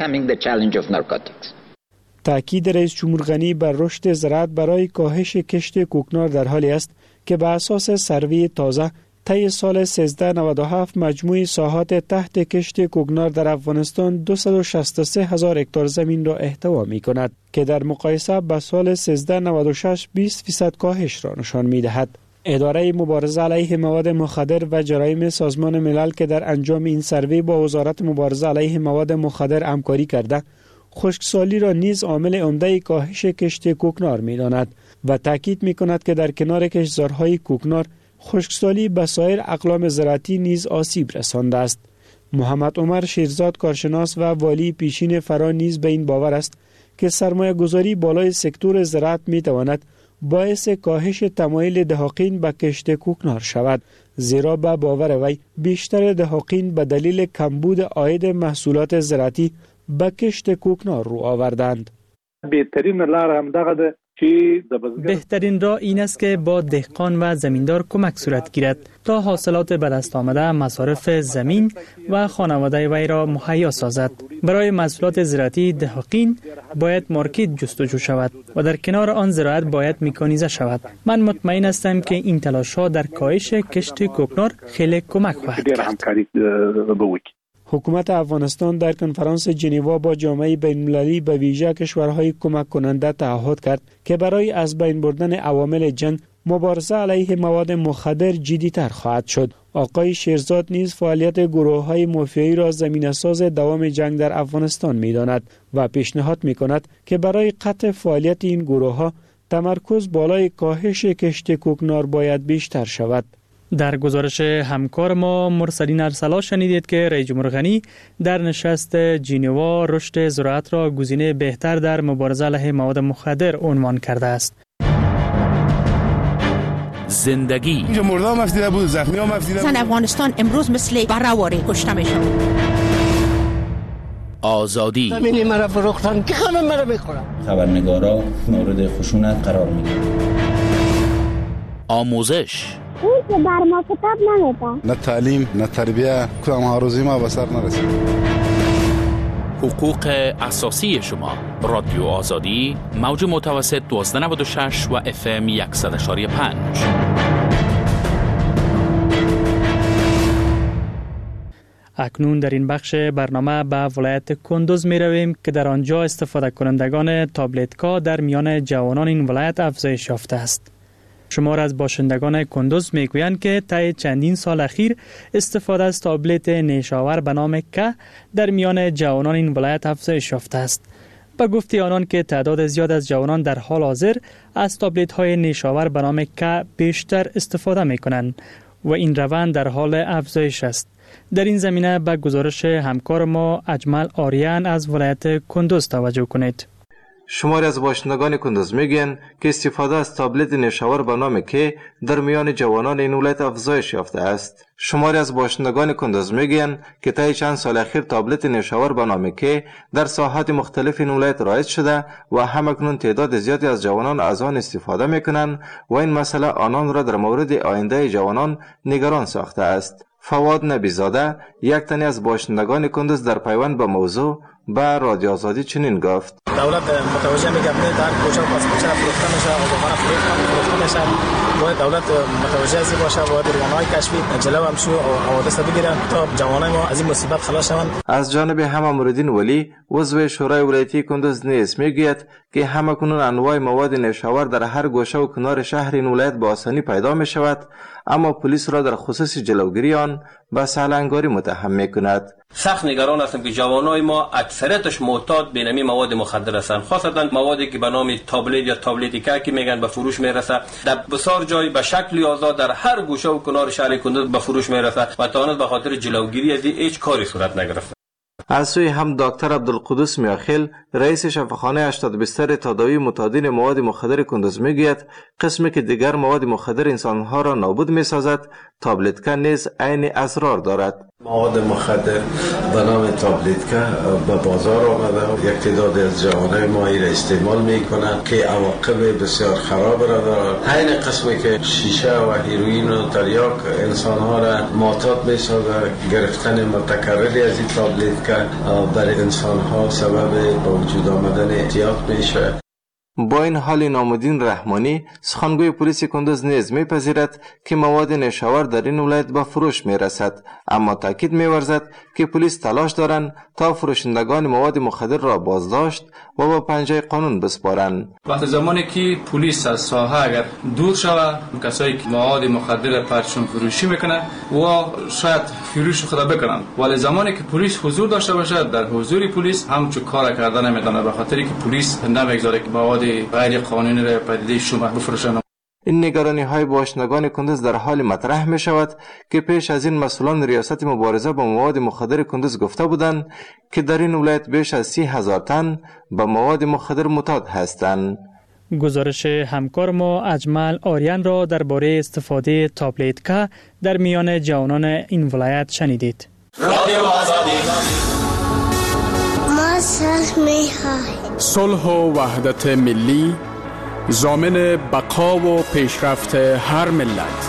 تاکید رئیس جمهور غنی بر رشد زراعت برای کاهش کشت کوکنار در حالی است که به اساس سروی تازه طی سال سیزده نود و هفت مجموع ساحات تحت کشت کوکنار در افغانستان دویست و شصت و سه هزار هکتار زمین را احتوا می کند که در مقایسه با سال سیزده نود و شش بیست درصد کاهش را نشان می دهد. اداره مبارزه علیه مواد مخدر و جرایم سازمان ملل که در انجام این سروی با وزارت مبارزه علیه مواد مخدر همکاری کرده، خشکسالی را نیز عامل عمده کاهش کشت کوکنار می داند و تاکید می کند که در کنار کشتزارهای کوکنار خشکسالی به سایر اقلام زراعتی نیز آسیب رسانده است. محمد عمر شیرزاد کارشناس و والی پیشین فرا نیز به این باور است که سرمایه گذاری بالای سکتور زراعت می تواند باعث کاهش تمایل دهاقین به کشت کوکنار شود، زیرا به باور وی بیشتر دهاقین به دلیل کمبود عاید محصولات زراعتی به کشت کوکنار رو آوردند. بهترین لار هم دغه ده بهترین راه این است که با دهقان و زمیندار کمک صورت گیرد تا حاصلات به دست آمده مصارف زمین و خانواده وی را مهیا سازد. برای محصولات زراعتی دهقین باید مارکت جستجو شود و در کنار آن زراعت باید مکانیزه شود. من مطمئن هستم که این تلاش‌ها در کاهش کشت کوکنار خیلی کمک خواهد کرد. حکومت افغانستان در کنفرانس ژنو با جامعه بین‌المللی به ویژه کشورهای کمک کننده تعهد کرد که برای از بین بردن عوامل جنگ مبارزه علیه مواد مخدر جدی‌تر خواهد شد. آقای شیرزاد نیز فعالیت گروه‌های مافیایی را زمینه‌ساز دوام جنگ در افغانستان می‌داند و پیشنهاد می‌کند که برای قطع فعالیت این گروه‌ها تمرکز بالای کاهش کشت کوکنار باید بیشتر شود. در گزارش همکار ما مرسلین ارسلا شنیدید که رئیس جمهور غنی در نشست ژنو رشد زراعت را گزینه بهتر در مبارزه علیه مواد مخدر عنوان کرده است. زندگی مردم مفیده بود، زخمی ها مفیده بود. زن افغانستان امروز مثل برهواری کشته میشن. آزادی زمینی مرا فروختن که خانم مرا بخورم. خبرنگارا مورد خشونت قرار میگیرن. آموزش اون که بر ما کتاب نمیده. نه تعلیم نه تربیه کدام هاروزی ما به سر نرسید. حقوق اساسی شما. رادیو آزادی موج متوسط دویست و نود و شش و اف ام صد و پنج. اکنون در این بخش برنامه به ولایت کندوز می رویم که در آنجا استفاده کنندگان تابلت کا در میان جوانان این ولایت افزایش یافته است. شمار از باشندگان کندوز میگویند که طی چندین سال اخیر استفاده از تابلت نیشاور به نام که در میان جوانان این ولایت افزایش یافته است. به گفته آنان که تعداد زیاد از جوانان در حال حاضر از تابلت های نیشاور به نام که بیشتر استفاده می کنند و این روند در حال افزایش است. در این زمینه به گزارش همکار ما اجمل آریان از ولایت کندوز توجه کنید. شماری از باشندگان کندوز میگن که استفاده از تابلت نیشاور به نام که در میان جوانان این ولایت افزایش یافته است. شماری از باشندگان کندوز میگن که طی چند سال اخیر تابلت نیشاور به نام که در ساحات مختلف این ولایت رایج شده و همکنون تعداد زیادی از جوانان از آن استفاده میکنند و این مسئله آنان را در مورد آینده جوانان نگران ساخته است. فواد نبیزاده یک تنی از باشندگان کندوز در پیوند به موضوع به رادیو آزادی چنین گفت: دولت متوجه میگه در کوچه و پاس کوچه فروخته میشه، آگاهانه فروخته میشه. باید دولت متوجه ازی باشه، باید روانهای کشفی جلو هم شو حوادث بگیرن تا جوانای ما از این مصیبت خلاص شوند. از جانب همام‌الدین ولی عضو شورای ولایتی کندز نیز میگوید که همکنون انواع مواد نشاور در هر گوشه و کنار شهر این ولایت با آسانی پیدا می شود، اما پلیس را در خصوص جلوگیری آن به سهلنگاری متهم می کند. سخت نگران هستم که جوانای ما اکثریتش معتاد به نمی مواد مخدر هستند، خاصتا موادی که به نام تابلت یا تابلتیکا که میگن به فروش میرسه، در بسیار جای به شکلی آزاد در هر گوشه و کنار شهر کندز به فروش میرسه و تا به خاطر جلوگیری از هیچ کاری صورت نگرفته. از سوی هم دکتر عبدالقدوس میاخیل رئیس شفاخانه هشتاد بستر تداوی معتادین مواد مخدر کندز میگوید قسمی که دیگر مواد مخدر انسانها را نابود میسازد، تابلتکا نیز عین اسرار دارد. مواد مخدر به نام تابلتکا به بازار آمده، یک تعداد از جوانای ما را استعمال میکنند که عواقب بسیار خراب را دارد. عین قسمی که شیشه و هیروئین و تریاک انسانها را معتاد میسازد، گرفتن متکرری از این تابلتکا برای انسانها سبب با وجود آمدن اعتیاد میشه. با این حال نامالدین رحمانی سخنگوی پلیس کندز نیز میپذیرد که مواد نشاور در این ولایت به فروش میرسد، اما تاکید میورزد که پلیس تلاش دارند تا فروشندگان مواد مخدر را بازداشت و با پنجه قانون بسپارند. وقتی زمانی که پلیس از ساحه اگر دور شود، کسایی که مواد مخدر پرچم فروشی میکنن و شاید فروش خود بکنن، ولی زمانی که پلیس حضور داشته باشد در حضور پلیس همچون کار کردن نمیدونه، به خاطری که پلیس نمیگذاره که مواد غیر قانونی را پدیده شما بفروشند. این نگرانی های باشندگان کندز در حال مطرح می شود که پیش از این مسئولان ریاست مبارزه با مواد مخدر کندز گفته بودند که در این ولایت بیش از سی هزار تن به مواد مخدر معتاد هستند. گزارش همکار ما اجمل آریان را درباره استفاده تابلتکا در میان جوانان این ولایت شنیدید. رادیو آزادی. ما صلح می‌خواهیم. صلح و وحدت ملی ضامن بقا و پیشرفت هر ملت.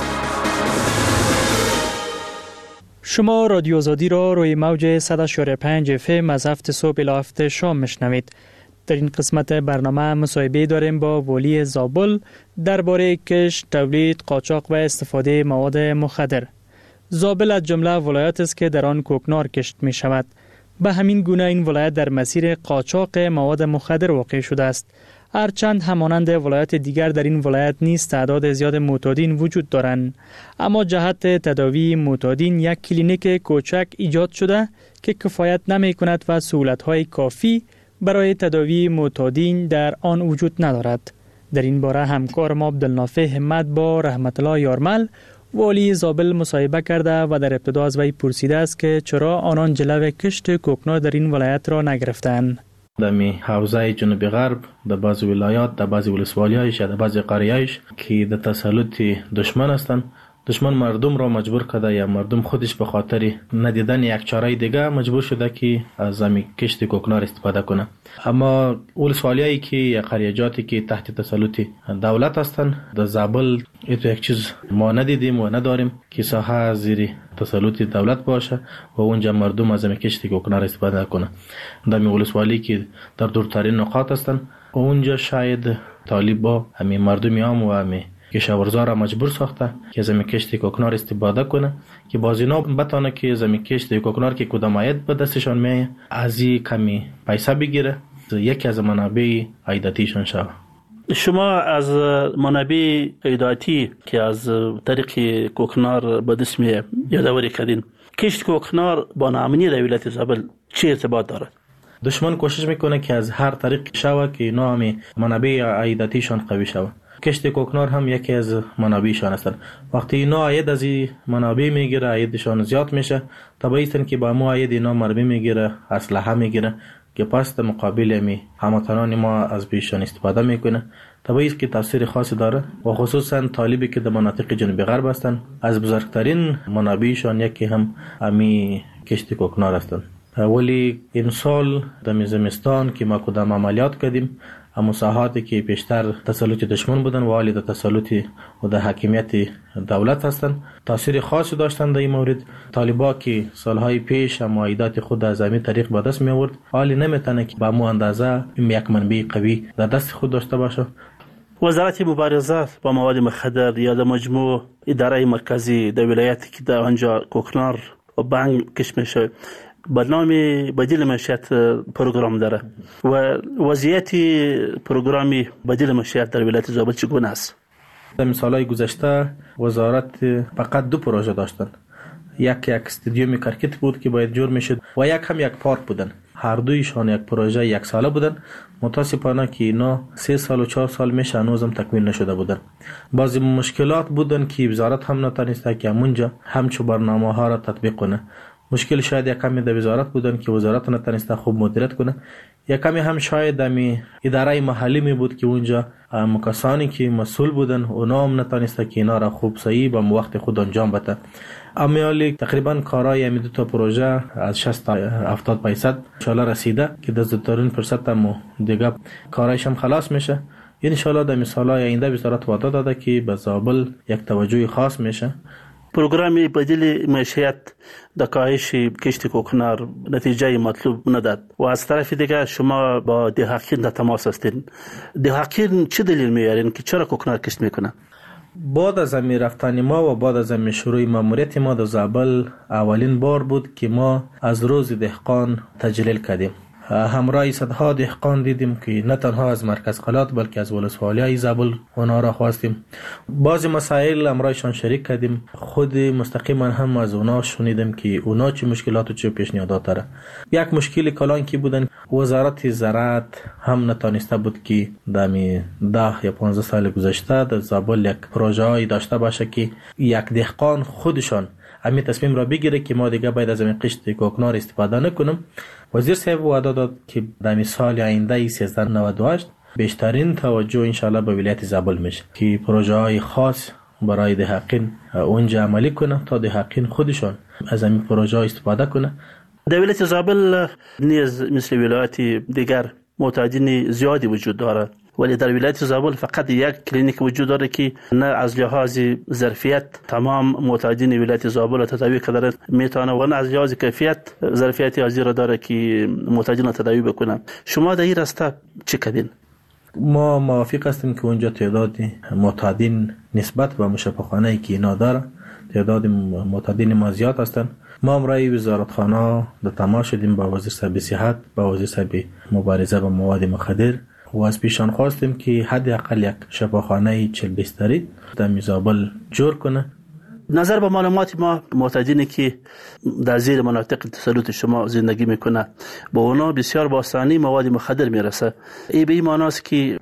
شما رادیو آزادی را روی موج صد و پنج اف ام از هفت صبح الی هفت شام میشنوید. در این قسمت برنامه مصاحبه داریم با ولی زابل درباره کشت، تولید، قاچاق و استفاده مواد مخدر. زابل از جمله ولایت است که در آن کوکنار کشت می شود. به همین گونه این ولایت در مسیر قاچاق مواد مخدر واقع شده است. هرچند همانند ولایت دیگر در این ولایت نیز تعداد زیاد معتادین وجود دارند، اما جهت تداوی معتادین یک کلینیک کوچک ایجاد شده که کفایت نمی کند و سهولت‌های کافی برای تداوی معتادین در آن وجود ندارد. در این باره همکار ما عبدالنافع همت با رحمت الله یارمل والی زابل مصاحبه کرده و در ابتدا از وی پرسیده است که چرا آنان جلو کشت کوکنار در این ولایت را نگرفتند. در می حوزه جنوبی غرب در بعضی ولایات، در بعضی ولسوالی‌هایش، در بعضی قریه‌هایش که در تسلط دشمن هستند، دشمن مردم را مجبور کرده یا مردم خودش به خاطر ندیدن یک چاره دیگه مجبور شده که از زمین کشت کوکنار استفاده کنه. اما ولسوالیایی که یا قریه‌جاتی که تحت تسلط دولت هستند، در زابل یک چیز ما ندیدیم و نداریم که ساحه زیر تسلط دولت باشه و اونجا مردم از زمین کشت کوکنار استفاده کنه. در ولسوالی که در دورترین نقاط هستند، اونجا شاید طالبا همین مردمی هم و همین کشاورزا را مجبور ساخته که زمین کشت کوکنار استفاده کنه که باز اینا بتونه که زمین کشت کوکنار که کدام عاید به دستشان میاد از این کمی پیسه بگیره، یکی از منابع عایداتیشان شود. شما از منابع عایداتی که از طریق کوکنار به دست میاد یادآوری کردین، کشت کوکنار با ناامنی در ولایت زابل چه ارتباط دارد؟ دشمن کوشش میکنه که از هر طریق شود که اینا هم منابع عایداتیشان قوی شود. کشت کوکنار هم یکی از منابعشان هستند. وقتی اینا عاید از این منابع میگیره، عایدشان زیاد میشه، طبیعی است که با مو عاید اینا مربی میگیره، اسلحه میگیره که پس مقابل می هموطنان ما از بیشان استفاده میکنه. طبیعی است که تاثیر خاصی داره و خصوصا طالبی که در مناطق جنوبی غرب هستند، از بزرگترین منابعشان یکی هم امی کشت کوکنار هستند. ولی این سال در زمستان که ما کدام عملیات کردیم، اما ساحاتی که پیشتر تسلط دشمن بودن و حالی در تسلط و در حاکمیت دولت هستند تاثیر خاصی داشتند در این مورد. طالبا که سالهای پیش مؤیدات خود از همین طریق به دست می آورد حالی نمیتونه که به مو اندازه یک منبع قوی در دست خود داشته باشه. وزارت مبارزه با مواد مخدر یا در مجموع اداره مرکزی در ولایتی که در آنجا کوکنار و بنگ کش میشه برنامه بدیل معیشت پروگرام داره و وضعیت پروگرامی بدیل معیشت در ولایت زابل چگونه است؟ در سالهای گذشته وزارت فقط دو پروژه داشتن. یک یک استادیوم کرکت بود که باید جور میشد و یک هم یک پارک بودن. هر دویشان یک پروژه یک ساله بودن. متاسفانه که اینا سه سال و چهار سال میشه هنوزم تکمیل نشده بودن. بعضی مشکلات بودن که وزارت هم نتونسته که همونجا همچو برنامه ها را تطبیق کنه. مشکل شاید یک کمی در وزارت بودن که وزارت نتونسته خوب مدیریت کنه. یک کمی هم شاید دمی اداره محلی می بود که اونجا مکاسانی که مسئول بودن اونا هم نتونسته که اینا را خوب صحیح با وقت خود انجام بده. اما تقریبا کارای همین دو تا پروژه از شصت تا هفتاد درصد ان شاء الله رسیده که در زودترین فرصت هم دیگه کارایش هم خلاص میشه. ان شاء الله در مثالای آینده وزارت وعده داده که به زابل یک توجه خاص میشه. پروگرام بدیل معیشت در کاهش کشت کوکنار نتیجه مطلوب نداد و از طرف دیگه شما با دهقان در تماس هستین. دهقان چه دلیل میارین که چرا کوکنار کشت میکنه؟ بعد از می رفتن ما و بعد از می شروع ماموریت ما در زابل اولین بار بود که ما از روز دهقان تجلیل کردیم. همراه صدها دهقان دیدیم که نه تنها از مرکز قلات بلکه از ولسوالیای زابل اونا را خواستیم. بعضی مسائل همراهشان شریک کردیم. خود مستقیما هم از اونا شنیدیم که اونا چه مشکلات و چه پیشنهادات داره. یک مشکل کلان که بودن وزارت زراعت هم نتونسته بود که دمی ده یا پانزده سال گذشته در زابل یک پروژه‌ای داشته باشه که یک دهقان خودشان همین تصمیم را بگیره که ما دیگه باید از این قشت کوکنار استفاده نکنیم. وزیر صاحب وعده داد که در سال آینده سیزده نود و هشت بیشترین توجه انشالله به ولایت زابل میشه که پروژه های خاص برای دهقان اونجا عملی کنه تا دهقان خودشان از این پروژه استفاده کنه. در ولایت زابل نیز مثل ولایت دیگر معتادین زیادی وجود داره ولی در ولایت زابل فقط یک کلینیک وجود داره که نه از لحاظ ظرفیت تمام معتادین ولایت زابل را تداوی کردن میتونه و نه از لحاظ کیفیت ظرفیت ازی را داره که معتادین را تداوی بکنه. شما در این راسته چه کردین؟ ما موافق هستیم که اونجا تعداد معتادین نسبت به مشفاخانه‌ای که اینا داره تعداد معتادین ما زیاد هستند. ما امرای وزارتخانه در تماس شدیم با وزیر صاحب صحت با وزیر صاحب مبارزه با مواد مخدر و از پیشان خواستیم که حداقل یک شفاخانه چهل بستری در زابل جور کنه. نظر به معلومات ما معتادینی که در زیر مناطق تسلط شما زندگی میکنه با اونا بسیار با آسانی مواد مخدر میرسه. ای به این معنی است که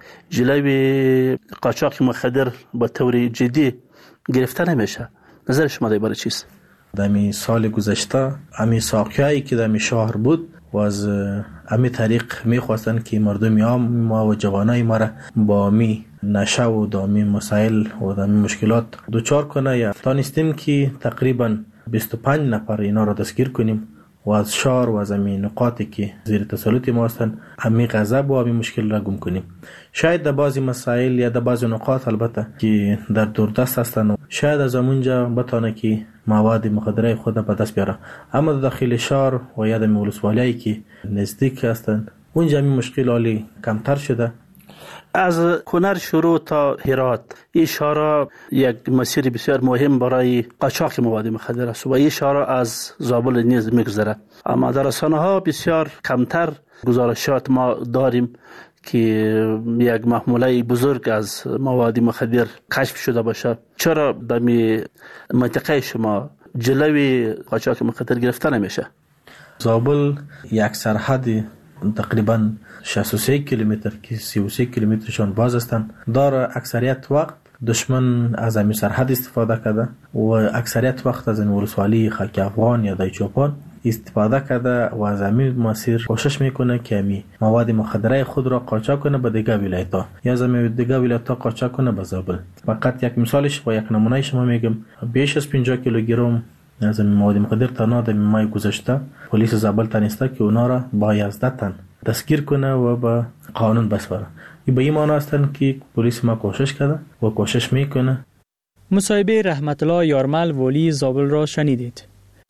جلوی قاچاق مخدر با طور جدی گرفته نمیشه. نظر شما در این باره چیست؟ در می سال گذشته امی ساقیایی که در می شهر بود و از امی طریق میخواستن که مردم عام ما و جوانای ما را با می نشه و دامی مسائل و دامی مشکلات دوچار کنه. یا تانستیم که تقریبا بیست و پنج نفر اینا را دستگیر کنیم و از شهر و از امی نقاطی که زیر تسلط ما هستن امی غضب و امی مشکل را گم کنیم. شاید در بعضی مسائل یا در بعضی نقاط البته که در دوردست هستن شاید از اونجا بتونه که مواد مخدره خود به دست بیاره، اما در داخل شهر و یا در ولسوالیایی که نزدیک هستند اونجا می مشکل عالی کمتر شده. از کنر شروع تا هرات این شهر یک مسیر بسیار مهم برای قاچاق مواد مخدر است و این شهر از زابل نیز میگذره، اما در رسانه ها بسیار کمتر گزارشات ما داریم که یک محموله بزرگ از مواد مخدر کشف شده باشه. چرا در منطقه شما جلوی قاچاق مخدر گرفته نمیشه؟ زابل یک سرحد تقریبا شصت و سه کیلومتر که سی و سه کیلومترشان باز هستند داره. اکثریت وقت دشمن از این سرحد استفاده کرده و اکثریت وقت از این ولسوالی خلق افغان یا دایچوپان استفاده کرده و از همین مسیر کوشش میکنه که می مواد مخدره خود را قاچاق کنه به دیگه ولایت‌ها یا از همین دیگه ولایت‌ها قاچاق کنه به زابل. فقط یک مثالش و یک نمونه شما میگم، بیش از پنجاه کیلوگرم از این مواد مخدر تنها در ماه گذشته پلیس زابل تانسته که اونا را با یازده تن دستگیر کنه و به قانون بسپاره. به این معنی هستند که پلیس ما کوشش کرده و کوشش میکنه. مصاحبه رحمت الله یارمل ولی زابل را شنیدید.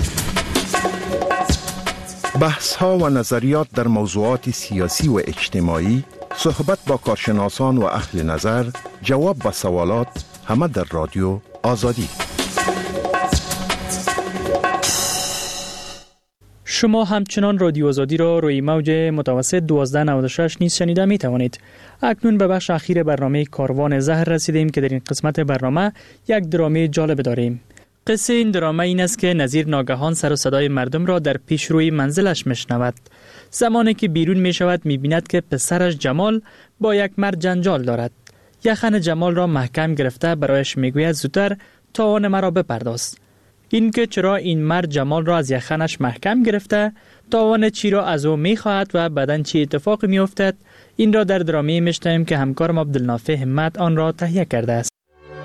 بحث ها و نظریات در موضوعات سیاسی و اجتماعی، صحبت با کارشناسان و اهل نظر، جواب به سوالات، همه در رادیو آزادی. شما همچنان رادیو آزادی را روی موج متوسط دوازده نود و شش نیز شنیده می توانید. اکنون به بخش اخیر برنامه کاروان زهر رسیدیم که در این قسمت برنامه یک درامه جالب داریم. قصه این درامه این است که نظیر ناگهان سر و صدای مردم را در پیش روی منزلش میشنود. زمانی که بیرون می شود می بیند که پسرش جمال با یک مرد جنجال دارد. یخن جمال را محکم گرفته برایش می گوید زودتر تاوان مرا بپرداز. این که چرا این مرد جمال را از یخنش محکم گرفته، تاوان چی را از او می خواهد و بعداً چی اتفاقی می افتد، این را در درامه میشنویم که همکارم عبدالنافع همت آن را تهیه کرده است.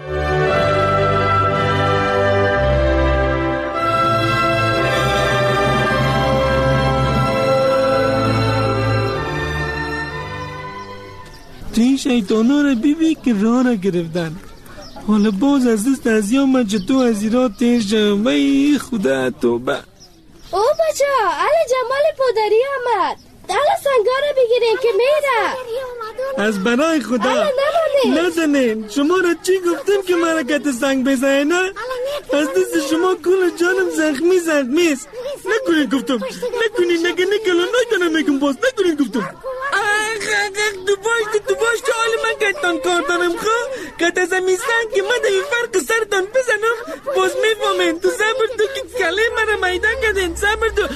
این شیطانا را بیبی که راه را گرفتن. حالا باز از دست از یام تو از ایران تیر شم. وای خدا توبه. او بچه علی جمال پدری آمد. علی سنگا را بگیرین که میره. از برای خدا نزنین. شما را چی گفتم که مرکت سنگ بزنه نه؟ از دست شما کل جانم زخمی زخمی است. نکنین گفتم نکنین نگه نگه نکنم میگم باز نکنین گفتم. آخ آخ دو باش دو باش که حال من کتان کار دارم خواه کت از امیستن که من در این فرق سرتان بزنم باز میفامین. تو صبر تو که کله من میدن کدین صبر تو.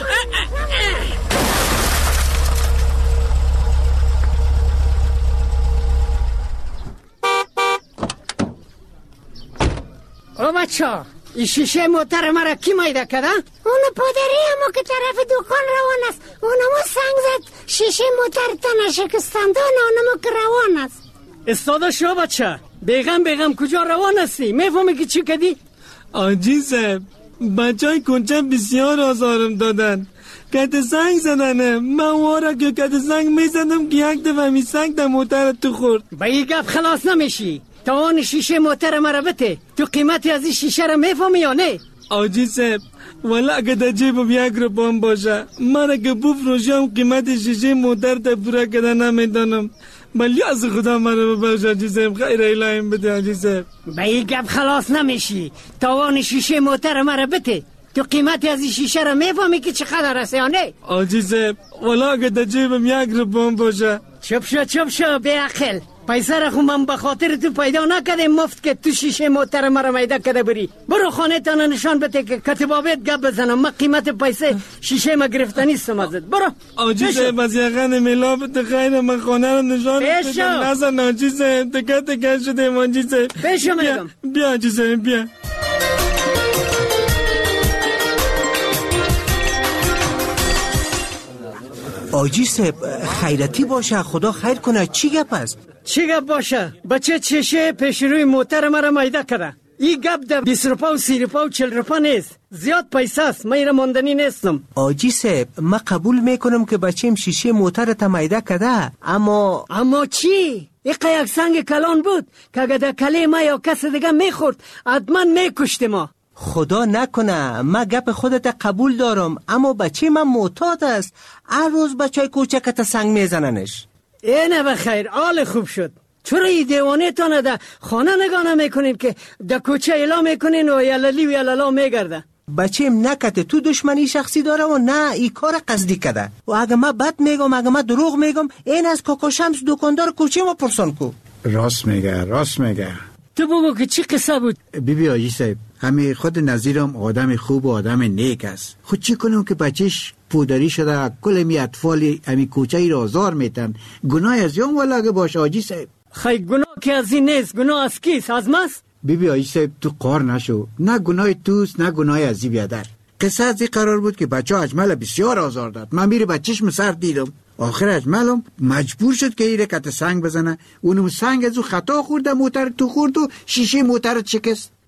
او بچه این شیشه موتر مرا کی میده کده؟ اونو پادری همو که طرف دکان روان است. اونمو سنگ زد شیشه موتر تا نشکستندان اونمو که روان است. استاده شو بچه بیغم بیغم کجا روان هستی؟ میفهمی که چی کدی؟ آجی صاحب بچه های کنچه بسیار آزارم دادن. کت سنگ زدنه. من وارا که کت سنگ میزدم که یک دفعه می سنگ در موتر تو خورد. با این گفت خلاص نمیشی. توان شیشه موتر مرا بته. تو قیمتی از این شیشه را میفهمی یا نه؟ آجی صاحب والا اگه در جیبم یک روپام باشه من اگه بفروشم قیمت شیشه موتر تا پورا کده نمیدانم. ولی از خدا مرا ببخش آجی صاحب. خیر ایلایم بده آجی صاحب. با این گفت خلاص نمیشی. توان شیشه موتر مرا بته. تو قیمتی از این شیشه را میفهمی که چقدر است یا نه؟ آجی صاحب والا اگه در جیبم یک روپام باشه. چپ شو چپ شو بی عقل. پیسه را خو من بخاطر تو پیدا نکده مفت که تو شیشه موتر مرا میده کده بری. برو خانه تانا نشان بده که کتبابت گپ بزنم. من قیمت پیسه شیشه ما گرفتنی سمازد. برو آجی صاحب از یقن ملابت خیر من خانه رو نشان بده. نزن آجی صاحب تکه تکه شده آجی صاحب. بشو میگم بیا آجی صاحب بیا. آجی صاحب خیرتی باشه خدا خیر کنه. چی گپ است؟ چی گپ باشه؟ بچه چشه پیش روی موتر مرا میده کرده. این گپ در بیست روپا و سی روپا و چل روپا نیست. زیاد پیسه است. من ایره ماندنی نیستم. آجی صاحب من قبول میکنم که بچه‌م شیشه موتر تا میده کرده اما اما چی؟ یک یک سنگ کلان بود که اگه در کله ما یا کس دیگه میخورد حتما میکشت ما. خدا نکنه من گپ خودت قبول دارم اما بچه من معتاد است. هر روز بچه کوچکت سنگ میزننش. اینه بخیر حال خوب شد. چرا این دیوانه تانه ده خانه نگاه نمیکنین که در کوچه اعلام میکنین و یللی و یلالا میگرده؟ بچه‌م نکته تو دشمنی شخصی داره و نه این کار قصدی کده. و اگه من بد میگم اگه من دروغ میگم این از کاکا شمس دکاندار کوچه ما پرسان کو. راست میگه راست میگه. تو بگو که چی قصه بود؟ بی بی آجی صاحب همه خود نظیرم آدم خوب و آدم نیک است. خود چی کنم که بچهش پودری شده کل می اطفال همی کوچه ای را آزار میتن. گناه از یوم والا اگه باشه آجی صاحب. خیلی گناه که از این نیست. گناه از کیست؟ از ماست؟ بی بی آجی صاحب تو قار نشو. نه گناه توست نه گناه از زی بیادر. قصه از این قرار بود که بچه اجمل بسیار آزار داد. من میره بچهش مسر دیدم. آخر اجملم مجبور شد که ایره کت سنگ بزنه. اونم سنگ از او خطا خورده موتر تو خورد و شیشه موتر شکست.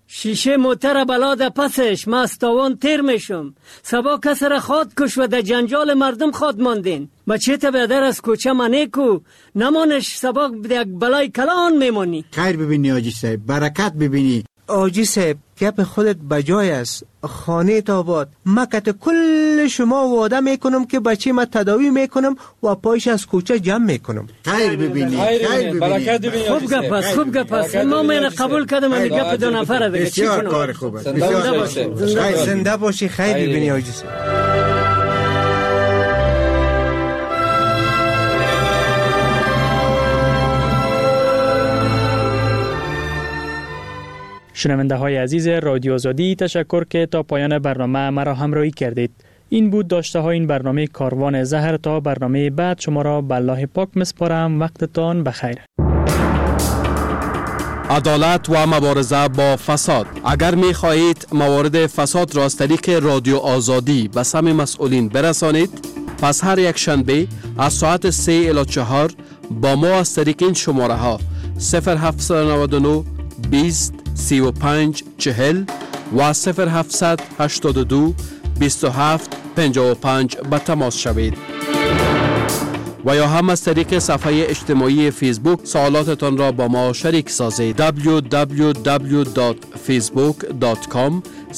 شیشه موتر بلاد پسش ما از تاوان تیر میشم. سبا کس را خواد کش و در جنجال مردم خواد ماندین. بچه تا بیادر از کوچه منه کو نمانش سبا یک بلای کلان میمانی. خیر ببینی آجی صاحب، برکت ببینی. آجی صاحب گپ خودت بجای است. خانه تاباد مکت کل شما وعده میکنم که بچه ما تداوی میکنم و پایش از کوچه جمع میکنم. خیر ببینی، خیر ببینی. خوب گپ است، خوب گپ است. ما میره قبول کردم این گپ دو نفره دیگه. بسیار کار خوب است. بسیار باشه. زنده باشی. خیر ببینی آجی صاحب. شنونده های عزیز رادیو آزادی، تشکر که تا پایان برنامه مرا همراهی کردید. این بود داشته های این برنامه کاروان زهر. تا برنامه بعد شما را به الله پاک مسپارم. وقتتان بخیر. عدالت و مبارزه با فساد. اگر می خواهید موارد فساد را از طریق رادیو آزادی به سمع مسئولین برسانید، پس هر یک شنبه از ساعت سه الی چهار با ما از طریق این شماره ها صفر هفت نه نه بیست سی و پنج چهل و صفر هفت هشت دو بیست و هفت پنجاه و پنج به تماس شوید. و یا هم از طریق صفحه اجتماعی فیسبوک سوالاتتان را با ما شریک سازید. دبلیو دبلیو دبلیو دات فیسبوک دات کام